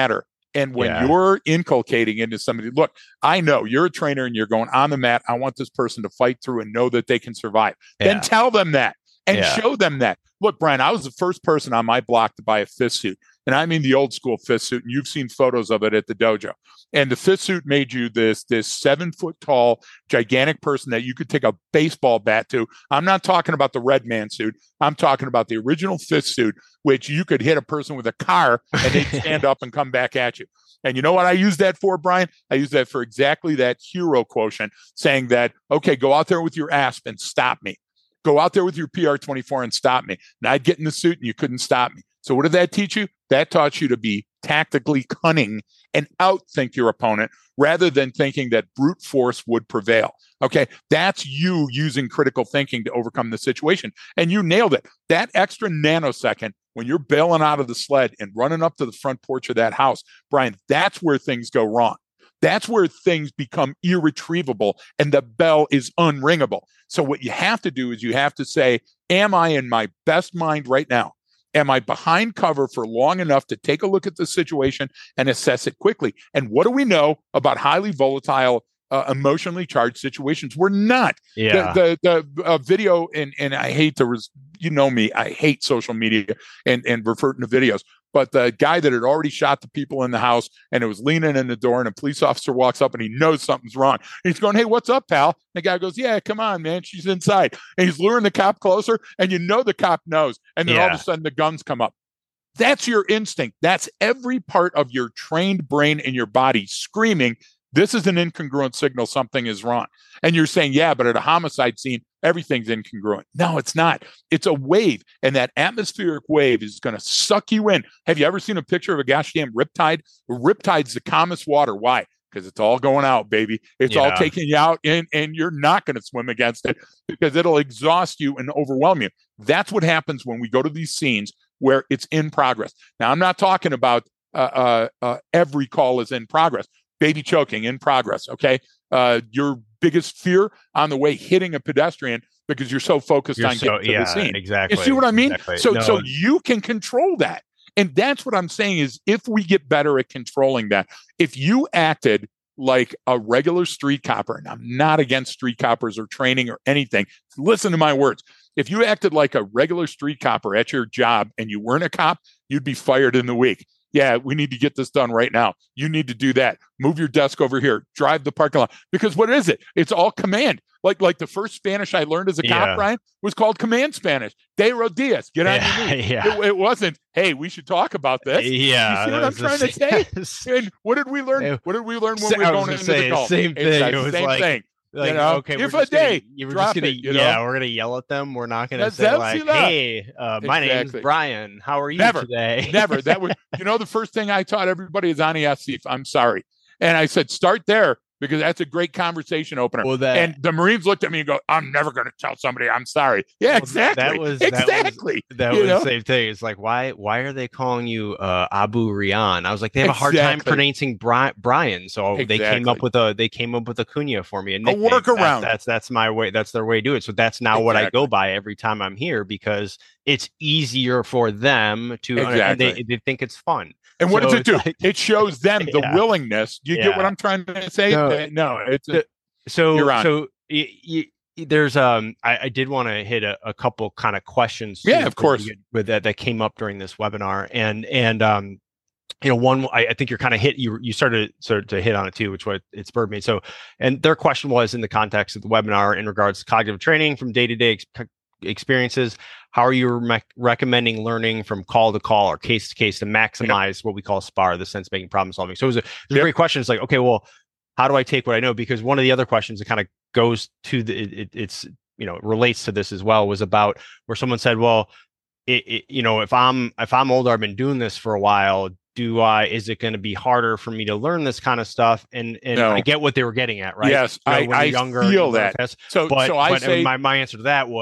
And when Yeah. you're inculcating into somebody, look, I know you're a trainer and you're going on the mat. I want this person to fight through and know that they can survive. Yeah. Then tell them that and Yeah. show them that. Look, Brian, I was the first person on my block to buy a fist suit. And I mean the old school fist suit. And you've seen photos of it at the dojo. And the fist suit made you this, this seven foot tall, gigantic person that you could take a baseball bat to. I'm not talking about the red man suit. I'm talking about the original fist suit, which you could hit a person with a car and they'd stand up and come back at you. And you know what I use that for, Brian? I use that for exactly that hero quotient, saying that, okay, go out there with your asp and stop me. Go out there with your P R twenty-four and stop me. And I'd get in the suit and you couldn't stop me. So what did that teach you? That taught you to be tactically cunning and outthink your opponent rather than thinking that brute force would prevail. Okay, that's you using critical thinking to overcome the situation. And you nailed it. That extra nanosecond when you're bailing out of the sled and running up to the front porch of that house, Brian, that's where things go wrong. That's where things become irretrievable and the bell is unringable. So what you have to do is you have to say, am I in my best mind right now? Am I behind cover for long enough to take a look at the situation and assess it quickly? And what do we know about highly volatile, uh, emotionally charged situations? We're not. Yeah. The the, the uh, video, and and I hate to, res- you know me, I hate social media and, and referring to videos. But the guy that had already shot the people in the house and it was leaning in the door and a police officer walks up and he knows something's wrong. He's going, hey, what's up, pal? And the guy goes, yeah, come on, man. She's inside. And he's luring the cop closer and you know the cop knows. And then Yeah. all of a sudden the guns come up. That's your instinct. That's every part of your trained brain in your body screaming, this is an incongruent signal. Something is wrong. And you're saying, yeah, but at a homicide scene, everything's incongruent. No, it's not. It's a wave. And that atmospheric wave is going to suck you in. Have you ever seen a picture of a gosh damn riptide? Riptide's the calmest water. Why? Because it's all going out, baby. It's Yeah. all taking you out and, and you're not going to swim against it because it'll exhaust you and overwhelm you. That's what happens when we go to these scenes where it's in progress. Now, I'm not talking about uh, uh, uh, every call is in progress. Baby choking in progress, okay? Uh, your biggest fear on the way hitting a pedestrian because you're so focused You're on so, getting to yeah, the scene. exactly. You see what I mean? Exactly. So, No. so you can control that. And that's what I'm saying is if we get better at controlling that, if you acted like a regular street copper, and I'm not against street coppers or training or anything, listen to my words. If you acted like a regular street copper at your job and you weren't a cop, you'd be fired in the week. Yeah, we need to get this done right now. You need to do that. Move your desk over here. Drive the parking lot. Because what is it? It's all command. Like like the first Spanish I learned as a Yeah. cop, Brian, was called command Spanish. De rodillas. Get on Yeah, your knees. yeah. It, it wasn't, hey, we should talk about this. Yeah. You see what that I'm was trying the to say? same- And what did we learn? It- What did we learn when Sa- we were I was going gonna into say, the call? same It's thing. that It was same like- thing. Like, You know, okay, if we're a just gonna, day, you were drop just gonna, it, you yeah, know? we're gonna yell at them. We're not gonna That's say like, absolutely not. "Hey, uh, my name's Exactly. Brian. How are you Never. today?" Never. That was, you know, the first thing I taught everybody is Ani Asif. I'm sorry. And I said, start there because that's a great conversation opener. Well, that- and the Marines looked at me and go, I'm never going to tell somebody I'm sorry. Yeah, Well, exactly. that was- that was- exactly. That You was know? the same thing. It's like, why why are they calling you uh, Abu Rian? I was like, they have a hard time Exactly. pronouncing Bri- Brian, so they came Exactly. up with a they came up with a Cunha for me. A, A nickname. workaround. That's, that's that's my way. That's their way to do it. So that's now what I Exactly. go by every time I'm here because it's easier for them to. And Exactly. they, they think it's fun. And what So does it it's do? like- it shows them the Yeah. willingness. Do you Yeah. get what I'm trying to say? No. Uh, no it's a, The- So You're on. so y- y- there's um I, I did want to hit a, a couple kind of questions. Yeah, too, of course. with, with that that came up during this webinar, and and um you know one I, I think you're kind of hit you you started sort of to hit on it too, which what it spurred me. So and their question was in the context of the webinar in regards to cognitive training from day to day experiences. How are you re- recommending learning from call to call or case to case to maximize yep. what we call SPAR, the sense making problem solving? So it was a, it was yep. a great question. It's like, okay, well, how do I take what I know? Because one of the other questions that kind of goes to the, it, it, it's, you know, relates to this as well was about where someone said, well, it, it, you know, if I'm, if I'm older, I've been doing this for a while, do I, is it going to be harder for me to learn this kind of stuff? And, and no. I get what they were getting at, right? Yes. You know, I, I younger, feel that. Test, so, but, so I but say my, my answer to that was,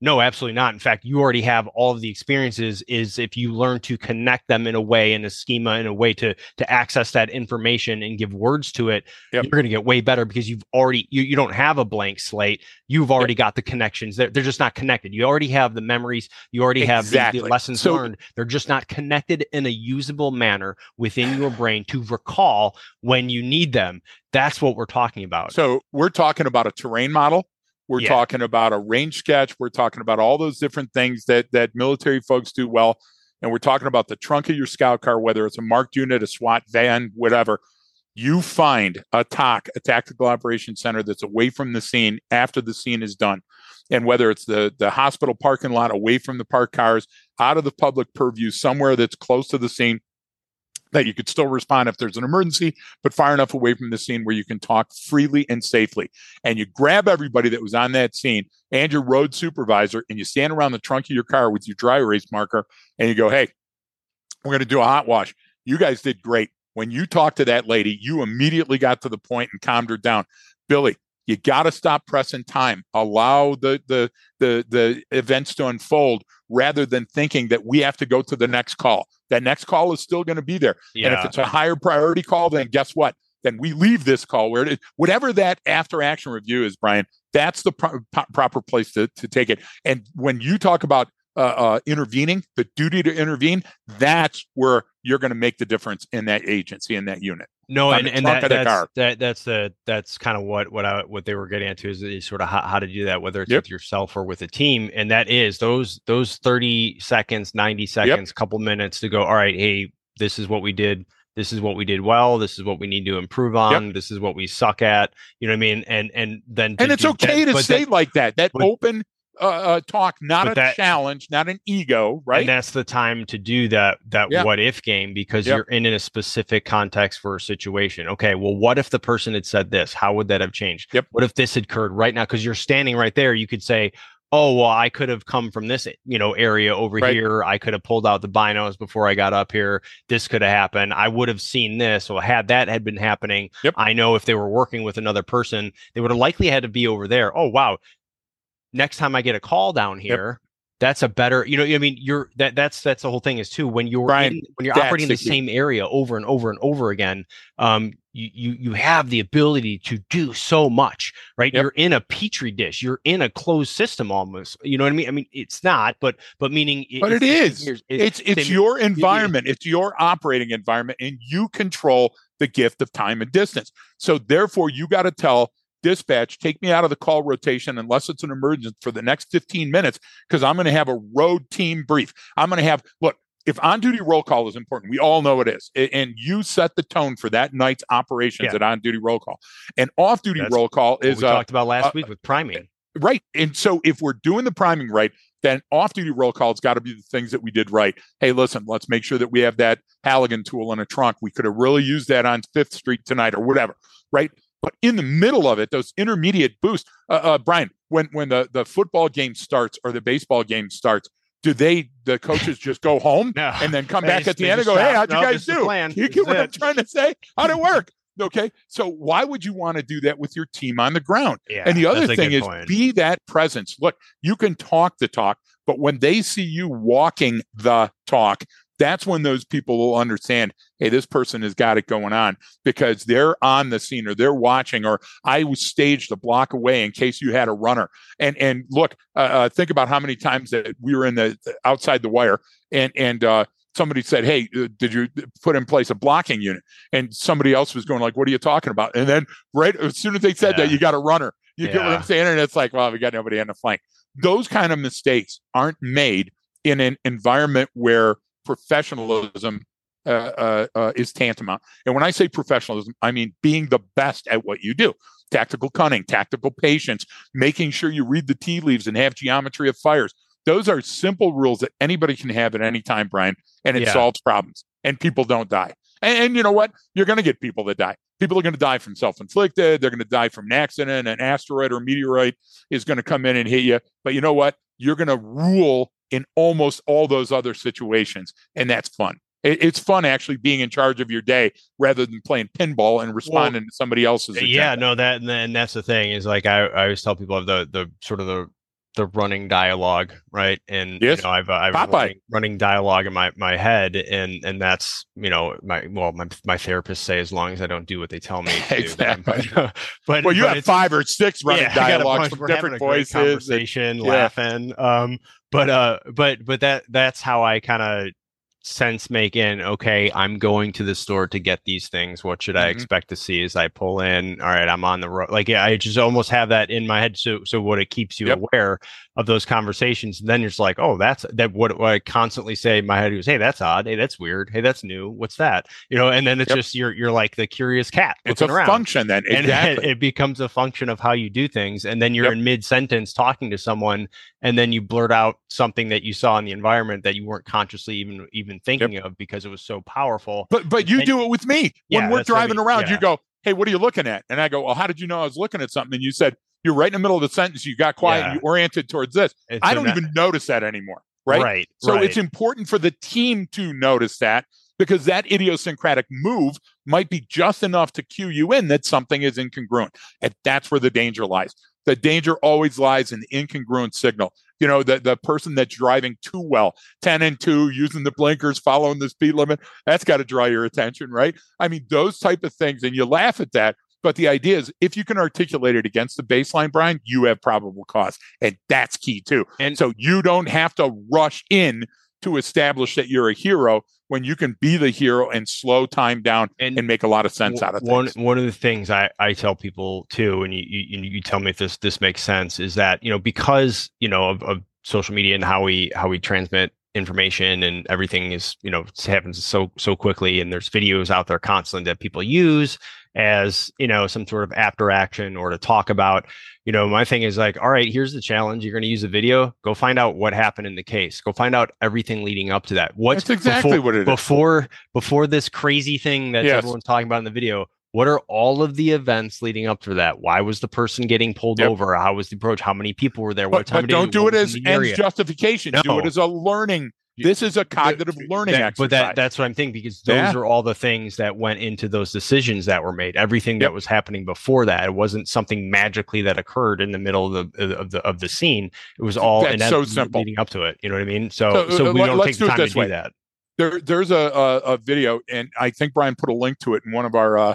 No, absolutely not. In fact, you already have all of the experiences. Is if you learn to connect them in a way, in a schema, in a way to to access that information and give words to it, Yep. you're going to get way better because you've already you you don't have a blank slate. You've already yep. got the connections. They're, they're just not connected. You already have the memories. You already have exactly. the, the lessons so, learned. They're just not connected in a usable manner within your brain to recall when you need them. That's what we're talking about. So we're talking about a terrain model. We're yeah. talking about a range sketch. We're talking about all those different things that that military folks do well. And we're talking about the trunk of your scout car, whether it's a marked unit, a SWAT van, whatever. You find a T O C, a Tactical Operations Center, that's away from the scene after the scene is done. And whether it's the, the hospital parking lot, away from the parked cars, out of the public purview, somewhere that's close to the scene, that you could still respond if there's an emergency, but far enough away from the scene where you can talk freely and safely. And you grab everybody that was on that scene and your road supervisor, and you stand around the trunk of your car with your dry erase marker, and you go, hey, we're going to do a hot wash. You guys did great. When you talked to that lady, you immediately got to the point and calmed her down. Billy, you got to stop pressing time. Allow the, the, the, the events to unfold rather than thinking that we have to go to the next call. That next call is still going to be there. Yeah. And if it's a higher priority call, then guess what? Then we leave this call where it is. Whatever that after action review is, Brian, that's the pro- pro- proper place to, to take it. And when you talk about uh, uh, intervening, the duty to intervene, that's where you're going to make the difference in that agency, in that unit. No, and, and that, that's, that, that's the that's kind of what what I, what they were getting into is, is sort of how, how to do that, whether it's yep. with yourself or with a team, and that is those those thirty seconds, ninety seconds, yep. couple minutes to go. All right, hey, this is what we did. This is what we did well. This is what we need to improve on. Yep. This is what we suck at. You know what I mean? And and then and it's okay that, to say that, like that. That but, open. Uh, uh, talk, not a that, challenge, not an ego, right? And that's the time to do that that yeah. what if game, because yep. you're in, in a specific context for a situation. Okay, well, what if the person had said this? How would that have changed? Yep. What if this had occurred right now? Because you're standing right there. You could say, oh, well, I could have come from this, you know, area over right. here. I could have pulled out the binos before I got up here. This could have happened. I would have seen this. Well, had that had been happening, yep. I know if they were working with another person, they would have likely had to be over there. Oh, wow. Next time I get a call down here, yep. that's a better, you know, I mean, you're that that's that's the whole thing is too, when you're Brian, in, when you're operating in the same area over and over and over again, um, you you you have the ability to do so much, right? Yep. You're in a petri dish, you're in a closed system almost. You know what I mean? I mean, it's not, but but meaning, it, but it is. It's it's, it's your environment, it's your operating environment, and you control the gift of time and distance. So therefore, you got to tell dispatch, take me out of the call rotation unless it's an emergency for the next fifteen minutes, because I'm going to have a road team brief. I'm going to have, look, if on-duty roll call is important, we all know it is, and you set the tone for that night's operations yeah. at on-duty roll call. And off-duty That's roll call is what we uh, talked about last uh, week with priming. Right. And so if we're doing the priming right, then off-duty roll call has got to be the things that we did right. Hey, listen, let's make sure that we have that Halligan tool in a trunk. We could have really used that on Fifth Street tonight or whatever, right? But in the middle of it, those intermediate boosts, uh, uh, Brian, when when the, the football game starts or the baseball game starts, do they, the coaches just go home no. and then come they back just, at the end and go, stop. Hey, how'd no, you guys do? You get what it. I'm trying to say? How'd it work? Okay. So why would you want to do that with your team on the ground? Yeah, and the other thing is point. Be that presence. Look, you can talk the talk, but when they see you walking the talk, that's when those people will understand, hey, this person has got it going on, because they're on the scene or they're watching, or I was staged a block away in case you had a runner. And and look, uh, uh, think about how many times that we were in the outside the wire and, and uh, somebody said, hey, uh, did you put in place a blocking unit? And somebody else was going like, what are you talking about? And then right as soon as they said yeah. that, you got a runner. You yeah. get what I'm saying? And it's like, well, we got nobody on the flank. Those kind of mistakes aren't made in an environment where professionalism uh, uh, uh, is tantamount. And when I say professionalism, I mean being the best at what you do. Tactical cunning, tactical patience, making sure you read the tea leaves and have geometry of fires. Those are simple rules that anybody can have at any time, Brian, and it yeah. solves problems. And people don't die. And, and you know what? You're going to get people that die. People are going to die from self-inflicted. They're going to die from an accident. An asteroid or meteorite is going to come in and hit you. But you know what? You're going to rule in almost all those other situations. And that's fun. It, it's fun actually being in charge of your day rather than playing pinball and responding well, to somebody else's agenda. Yeah, no, that and, and that's the thing is like I, I always tell people of the the sort of the the running dialogue, right? And Yes. you know, I've I've running, running dialogue in my my head, and and that's, you know, my well my my therapists say as long as I don't do what they tell me to exactly. do. But, but well, you but have five or six running yeah, dialogues bunch, from different voices, conversation, and, laughing. Yeah. Um, but uh, but but that that's how I kind of sense make in, okay, I'm going to the store to get these things. What should I mm-hmm. expect to see as I pull in? All right, I'm on the road. Like, yeah, I just almost have that in my head. So, so what it keeps you yep. aware of those conversations. And then you're just like, oh, that's that. What, what I constantly say in my head is, hey, that's odd. Hey, that's weird. Hey, that's new. What's that? You know, and then it's yep. just, you're, you're like the curious cat. It's a around. function then. Exactly. And it, it becomes a function of how you do things. And then you're yep. in mid sentence talking to someone, and then you blurt out something that you saw in the environment that you weren't consciously even, even thinking yep. of, because it was so powerful. But but you and, do it with me. When yeah, we're driving I mean. around, yeah. you go, hey, what are you looking at? And I go, well, how did you know I was looking at something? And you said, you're right in the middle of the sentence. You got quiet. Yeah. And you oriented towards this. It's I don't not, even notice that anymore. Right. Right. So right. it's important for the team to notice that, because that idiosyncratic move might be just enough to cue you in that something is incongruent. And that's where the danger lies. The danger always lies in the incongruent signal. You know, the, the person that's driving too well, ten and two, using the blinkers, following the speed limit, that's got to draw your attention, right? I mean, those type of things, and you laugh at that. But the idea is, if you can articulate it against the baseline, Brian, you have probable cause. And that's key too. And so you don't have to rush in to establish that you're a hero, when you can be the hero and slow time down and, and make a lot of sense out of one, things. One of the things I, I tell people too, and you, you you tell me if this this makes sense, is that, you know, because, you know, of, of social media and how we how we transmit information, and everything is, you know, it happens so so quickly, and there's videos out there constantly that people use as, you know, some sort of after action or to talk about. You know, my thing is like, all right, here's the challenge. You're going to use a video. Go find out what happened in the case. Go find out everything leading up to that. What's That's exactly before, what it is. Before, before this crazy thing that yes. everyone's talking about in the video, what are all of the events leading up to that? Why was the person getting pulled yep. over? How was the approach? How many people were there? What but, time but of day? Don't do it as ends justification. No. Do it as a learning. This is a cognitive learning that, exercise. But that, that's what I'm thinking, because those yeah. are all the things that went into those decisions that were made. Everything yep. that was happening before that, it wasn't something magically that occurred in the middle of the of the of the scene. It was all that's so simple leading up to it. You know what I mean? So so, so we uh, don't take the time to way. do that. There there's a, a a video, and I think Brian put a link to it in one of our uh,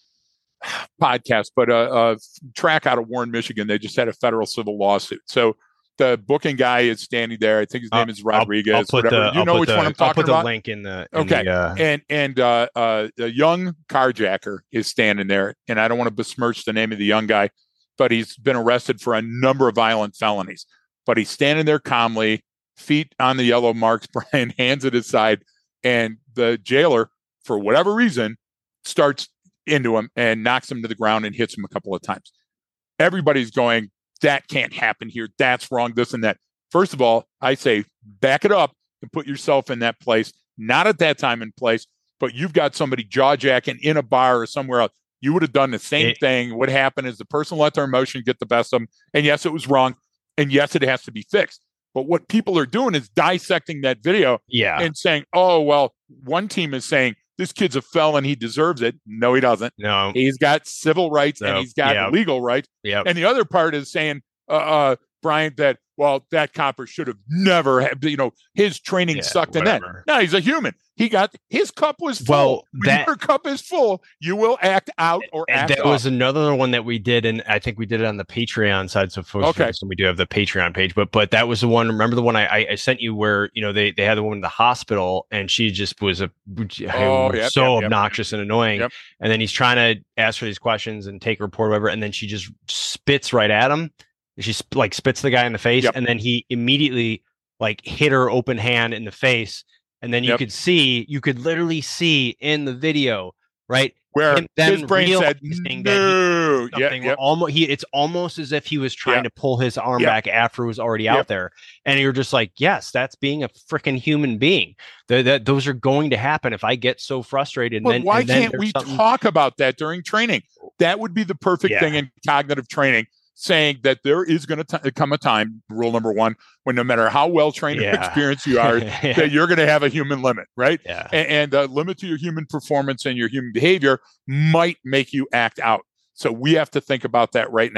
podcasts. But a uh, uh, track out of Warren, Michigan, they just had a federal civil lawsuit. So the booking guy is standing there. I think his name uh, is Rodriguez. I'll, I'll put whatever. The, you I'll know which the, one I'm talking I'll put about? the link in the in okay. The, uh... And and uh, uh, the young carjacker is standing there, and I don't want to besmirch the name of the young guy, but he's been arrested for a number of violent felonies. But he's standing there calmly, feet on the yellow marks, Brian, hands at his side, and the jailer, for whatever reason, starts into him and knocks him to the ground and hits him a couple of times. Everybody's going, that can't happen here. That's wrong, this and that. First of all, I say back it up and put yourself in that place, not at that time and place, but you've got somebody jaw-jacking in a bar or somewhere else. You would have done the same it, thing. What happened is the person let their emotion get the best of them. And yes, it was wrong. And yes, it has to be fixed. But what people are doing is dissecting that video yeah. and saying, oh, well, one team is saying, this kid's a felon, he deserves it. No, he doesn't. No. He's got civil rights so, and he's got yeah. legal rights. Yep. And the other part is saying, uh, uh, Brian, that, well, that copper should have never had, you know, his training yeah, sucked in whatever. that. No, he's a human. He got, his cup was full. Well, when that, your cup is full, you will act out or act That up. was another one that we did, and I think we did it on the Patreon side. So folks, okay. so we do have the Patreon page, but but that was the one, remember the one I, I sent you where, you know, they, they had the woman in the hospital and she just was a oh, yep, so yep, obnoxious yep. and annoying. Yep. And then he's trying to ask her these questions and take a report or whatever, and then she just spits right at him. She sp- like spits the guy in the face, yep. and then he immediately like hit her open hand in the face. And then you yep. could see, you could literally see in the video, right? Where him, his brain said, no. Yeah, yep. almost, he, it's almost as if he was trying yep. to pull his arm yep. back after it was already yep. out there. And you're just like, yes, that's being a freaking human being. The, that those are going to happen if I get so frustrated. Well, and then, why and then can't we something... talk about that during training? That would be the perfect yeah. thing in cognitive training. Saying that there is going to come a time, rule number one, when no matter how well trained yeah. or experienced you are, yeah. that you're going to have a human limit, right? Yeah. And, and the limit to your human performance and your human behavior might make you act out. So we have to think about that right now.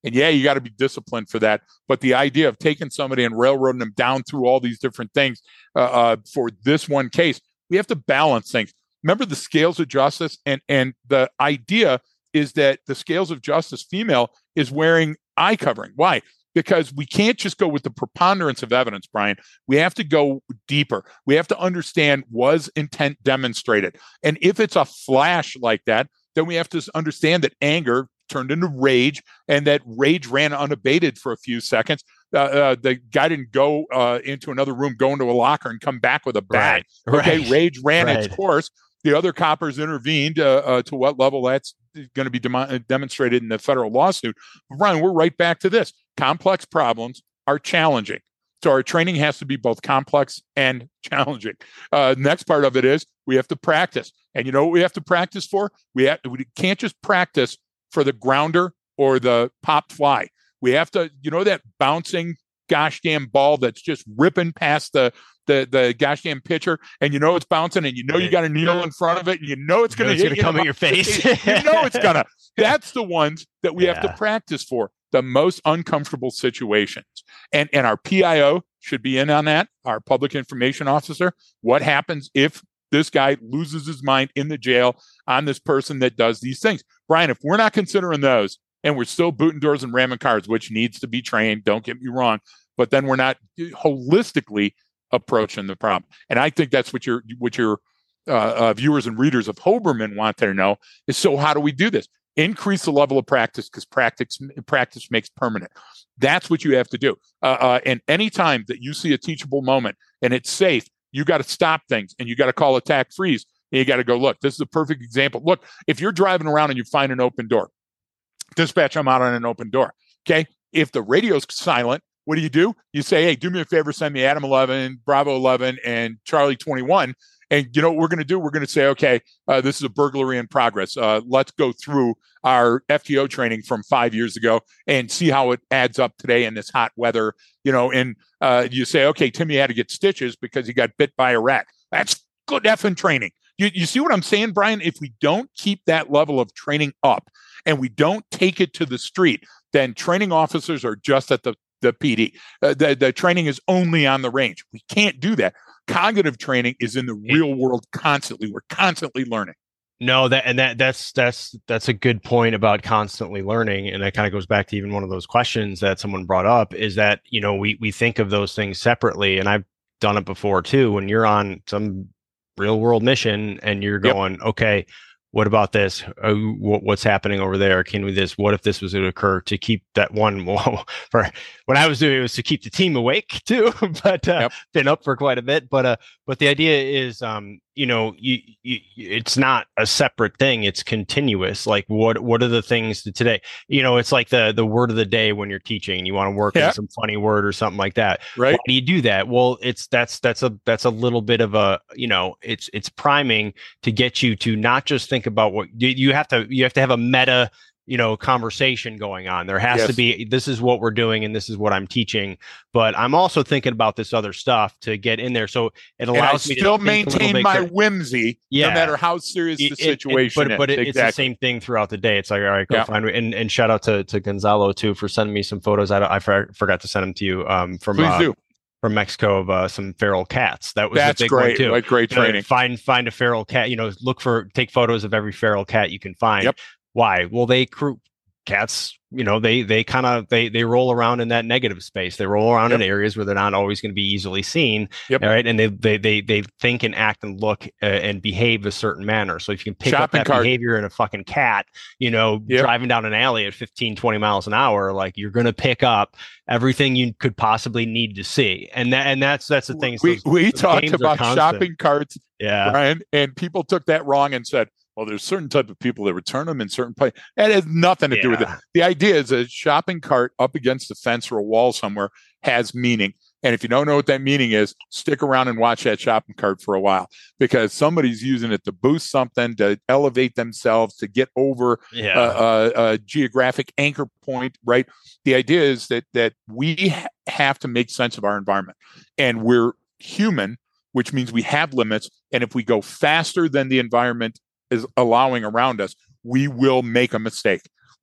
And yeah, you got to be disciplined for that. But the idea of taking somebody and railroading them down through all these different things uh, uh, for this one case, we have to balance things. Remember the scales of justice, and and the idea is that the scales of justice female is wearing eye covering. Why? Because we can't just go with the preponderance of evidence, Brian. We have to go deeper. We have to understand, was intent demonstrated? And if it's a flash like that, then we have to understand that anger turned into rage, and that rage ran unabated for a few seconds. Uh, uh, the guy didn't go uh, into another room, go into a locker, and come back with a bat. Right, okay, right, rage ran right. its course. The other coppers intervened. Uh, uh, to what level that's going to be dem- demonstrated in the federal lawsuit. But Brian, we're right back to this. Complex problems are challenging. So our training has to be both complex and challenging. Uh, next part of it is we have to practice. And you know what we have to practice for? We, have, we can't just practice for the grounder or the popped fly. We have to, you know, that bouncing gosh damn ball that's just ripping past the the the gosh damn pitcher, and you know it's bouncing, and you know you got to kneel in front of it, and you know it's going to come at your face. you know it's gonna. That's the ones that we yeah. have to practice for, the most uncomfortable situations. And and our P I O should be in on that, our public information officer. What happens if this guy loses his mind in the jail on this person that does these things? Brian, if we're not considering those, and we're still booting doors and ramming cars, which needs to be trained, don't get me wrong, but then we're not holistically approaching the problem. And I think that's what your what your uh, uh, viewers and readers of Hoberman want to know is, so how do we do this? Increase the level of practice, because practice practice makes permanent. That's what you have to do. Uh, uh, and anytime that you see a teachable moment and it's safe, you got to stop things, and you got to call attack freeze. And you got to go, look, this is a perfect example. Look, if you're driving around and you find an open door, dispatch, I'm out on an open door. Okay. If the radio's silent, what do you do? You say, hey, do me a favor, send me Adam eleven, Bravo eleven, and Charlie twenty-one. And you know what we're going to do? We're going to say, okay, uh, this is a burglary in progress. Uh, let's go through our F T O training from five years ago and see how it adds up today in this hot weather. You know, and uh, you say, okay, Timmy had to get stitches because he got bit by a rat. That's good effing training. You, you see what I'm saying, Brian? If we don't keep that level of training up and we don't take it to the street, then training officers are just at the, the P D. Uh, the, the training is only on the range. We can't do that. Cognitive training is in the real world constantly. We're constantly learning. No, that and that that's that's that's a good point about constantly learning, and that kind of goes back to even one of those questions that someone brought up, is that, you know, we we think of those things separately, and I've done it before too. When you're on some real world mission and you're going, yep. okay, what about this? Uh, what's happening over there? Can we this? What if this was to occur? To keep that one, well, for what I was doing, it was to keep the team awake too, but uh, yep. been up for quite a bit. But uh, but the idea is, um, you know, you, you, it's not a separate thing. It's continuous. Like what what are the things that today? You know, it's like the the word of the day when you're teaching. You want to work yep. on some funny word or something like that. Right? Why do you do that? Well, it's that's that's a that's a little bit of a, you know, it's it's priming to get you to not just think about what you have to you have to have a meta, you know, conversation going on. There has yes. to be, this is what we're doing and this is what I'm teaching, but I'm also thinking about this other stuff to get in there. So it allows me to still maintain my cr- whimsy, yeah. no matter how serious the it, situation it, it, but, is. But it, exactly. it's the same thing throughout the day. It's like, all right, go yeah. find me. And, and shout out to, to Gonzalo too, for sending me some photos. I, I for, forgot to send them to you um, from, Please uh, do. from Mexico of uh, some feral cats. That was That's a big great. one too. Like great training. Uh, find, find a feral cat, you know, look for, take photos of every feral cat you can find. Yep. Why? Well, they crew cats, you know, they they kind of they they roll around in that negative space. They roll around yep. in areas where they're not always going to be easily seen. Yep. All right, and they they they they think and act and look uh, and behave a certain manner. So if you can pick Shopping up that cart. behavior in a fucking cat, you know, yep. driving down an alley at fifteen, twenty miles an hour, like you're going to pick up everything you could possibly need to see. And that and that's that's the thing. We those, we those talked about shopping carts, yeah, Brian, and people took that wrong and said, well, there's certain type of people that return them in certain places. That has nothing to yeah. do with it. The idea is a shopping cart up against a fence or a wall somewhere has meaning. And if you don't know what that meaning is, stick around and watch that shopping cart for a while, because somebody's using it to boost something, to elevate themselves, to get over yeah. a, a, a geographic anchor point, right? The idea is that that we ha- have to make sense of our environment. And we're human, which means we have limits. And if we go faster than the environment is allowing around us, we will make a mistake.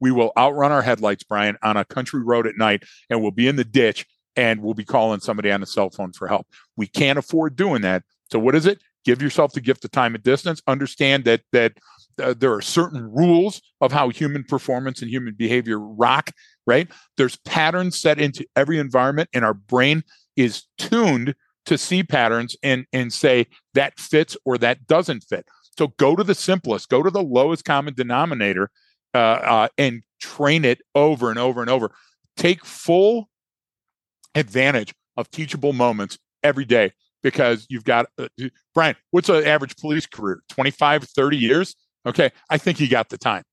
we will outrun our headlights, Brian, on a country road at night, and we'll be in the ditch and we'll be calling somebody on a cell phone for help. We can't afford doing that. So what is it? Give yourself the gift of time and distance. Understand that that uh, there are certain rules of how human performance and human behavior rock, right? There's patterns set into every environment, and our brain is tuned to see patterns and, and say that fits or that doesn't fit. So go to the simplest, go to the lowest common denominator uh, uh, and train it over and over and over. Take full advantage of teachable moments every day, because you've got, uh, Brian, what's an average police career? twenty-five, thirty years? Okay, I think you got the time.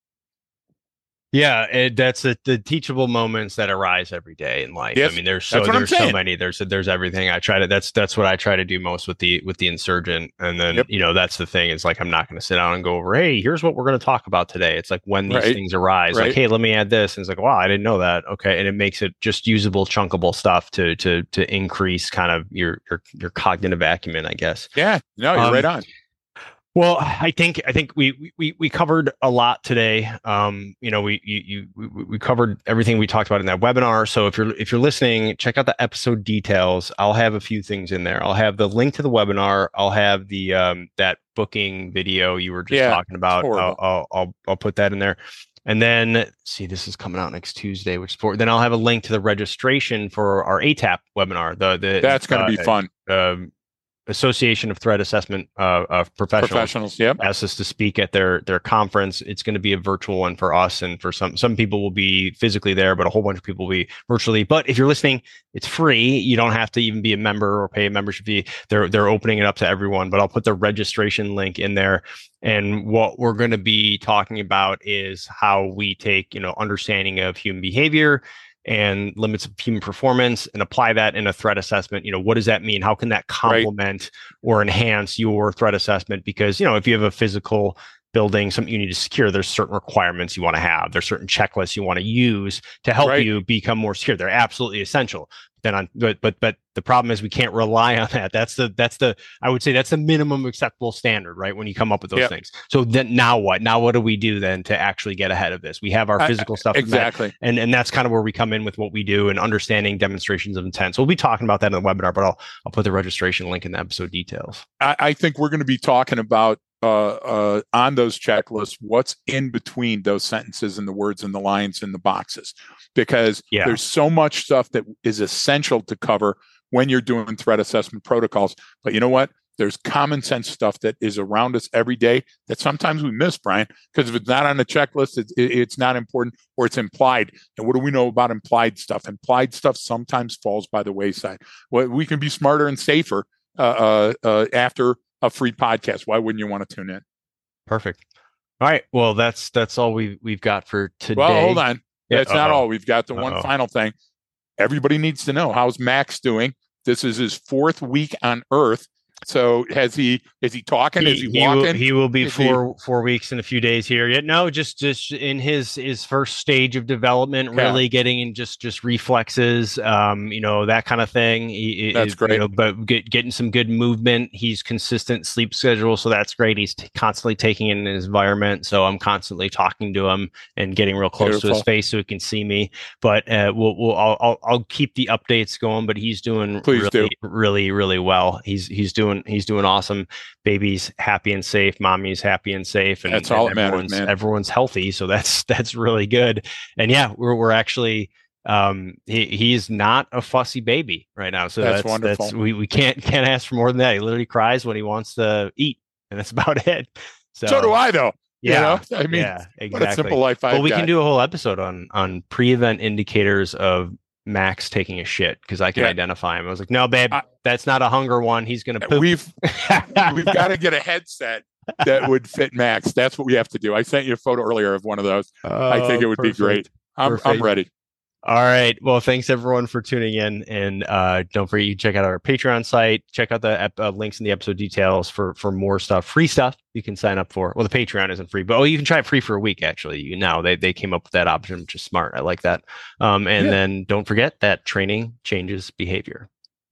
Yeah, it, that's a, the teachable moments that arise every day in life. Yes, I mean, there's so there's so many. There's there's everything. I try to. That's that's what I try to do most with the with the Insurgent. And then yep. you know that's the thing. Is like I'm not going to sit down and go over. Hey, here's what we're going to talk about today. It's like when these right. things arise. Right. Like, hey, let me add this. And it's like, wow, I didn't know that. Okay, and it makes it just usable, chunkable stuff to to to increase kind of your your your cognitive acumen, I guess. Yeah, no, you're um, right on. Well, I think I think we we we covered a lot today. Um, you know, we you, you we, we covered everything we talked about in that webinar. So if you're if you're listening, check out the episode details. I'll have a few things in there. I'll have the link to the webinar. I'll have the um that booking video you were just yeah, talking about. I'll, I'll I'll I'll put that in there. And then see, this is coming out next Tuesday, which is for then I'll have a link to the registration for our A T A P webinar. The the that's going to uh, be fun. Um, Association of Threat Assessment uh, of Professionals, Professionals yep. asked us to speak at their their conference. It's going to be a virtual one for us, and for some some people will be physically there, but a whole bunch of people will be virtually. But if you're listening, it's free. You don't have to even be a member or pay a membership fee. They're they're opening it up to everyone. But I'll put the registration link in there. And what we're going to be talking about is how we take, you know, understanding of human behavior and limits of human performance and apply that in a threat assessment. You know, what does that mean? How can that complement right. or enhance your threat assessment? Because, you know, if you have a physical building, something you need to secure, there's certain requirements you want to have. There's certain checklists you want to use to help right. you become more secure. They're absolutely essential. Then on, but but but the problem is we can't rely on that. That's the that's the I would say that's the minimum acceptable standard, right? When you come up with those yep. things. So then now what? Now what do we do then to actually get ahead of this? We have our physical I, stuff exactly, that, and and that's kind of where we come in with what we do and understanding demonstrations of intent. So we'll be talking about that in the webinar, but I'll I'll put the registration link in the episode details. I, I think we're going to be talking about uh, uh, on those checklists what's in between those sentences and the words and the lines and the boxes, because yeah. there's so much stuff that is essential to cover when you're doing threat assessment protocols. But you know what? There's common sense stuff that is around us every day that sometimes we miss, Brian, because if it's not on the checklist, it's, it's not important or it's implied. And what do we know about implied stuff? Implied stuff sometimes falls by the wayside. Well, we can be smarter and safer uh, uh, uh, after a free podcast. Why wouldn't you want to tune in? Perfect. All right. Well, that's that's all we we've got for today. Well, hold on. Yeah, That's uh-oh. not all. We've got the one uh-oh. final thing. Everybody needs to know, how's Max doing? This is his fourth week on Earth. So has he, is he talking? He, is he, he walking? Will, he will be is four, he... four weeks in a few days here. Yeah, no, just, just in his, his first stage of development, yeah. really getting in just, just reflexes, um, you know, that kind of thing. He, that's is, great. You know, but get, getting some good movement. He's consistent sleep schedule. So that's great. He's t- constantly taking in his environment. So I'm constantly talking to him and getting real close Beautiful. to his face so he can see me. But, uh, we'll, we'll, I'll, I'll, I'll keep the updates going, but he's doing Please really, do. really, really well. He's, he's doing, he's doing awesome. Baby's happy and safe, mommy's happy and safe, and that's all and that everyone's matters, man. everyone's healthy, so that's that's really good. And yeah, we're we're actually um he he's not a fussy baby right now, so that's, that's wonderful. That's, we we can't can't ask for more than that. He literally cries when he wants to eat, and that's about it. So, so do I, though. Yeah, you know? I mean, yeah, exactly. What a simple life I've Well, we got. can do a whole episode on on pre-event indicators of Max taking a shit, because I can yeah. identify him. I was like, no, babe, I, that's not a hunger one. He's going to poop. We've, we've got to get a headset that would fit Max. That's what we have to do. I sent you a photo earlier of one of those. Uh, I think it would perfect. be great. I'm, I'm ready. All right. Well, thanks everyone for tuning in, and uh, don't forget you check out our Patreon site. Check out the ep- uh, links in the episode details for for more stuff, free stuff you can sign up for. Well, the Patreon isn't free, but oh, you can try it free for a week. Actually, you now they they came up with that option, which is smart. I like that. Um, and yeah. then don't forget that training changes behavior.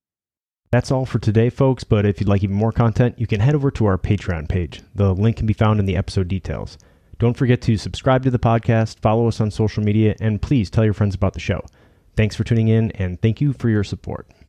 That's all for today, folks. But if you'd like even more content, you can head over to our Patreon page. The link can be found in the episode details. Don't forget to subscribe to the podcast, follow us on social media, and please tell your friends about the show. Thanks for tuning in, and thank you for your support.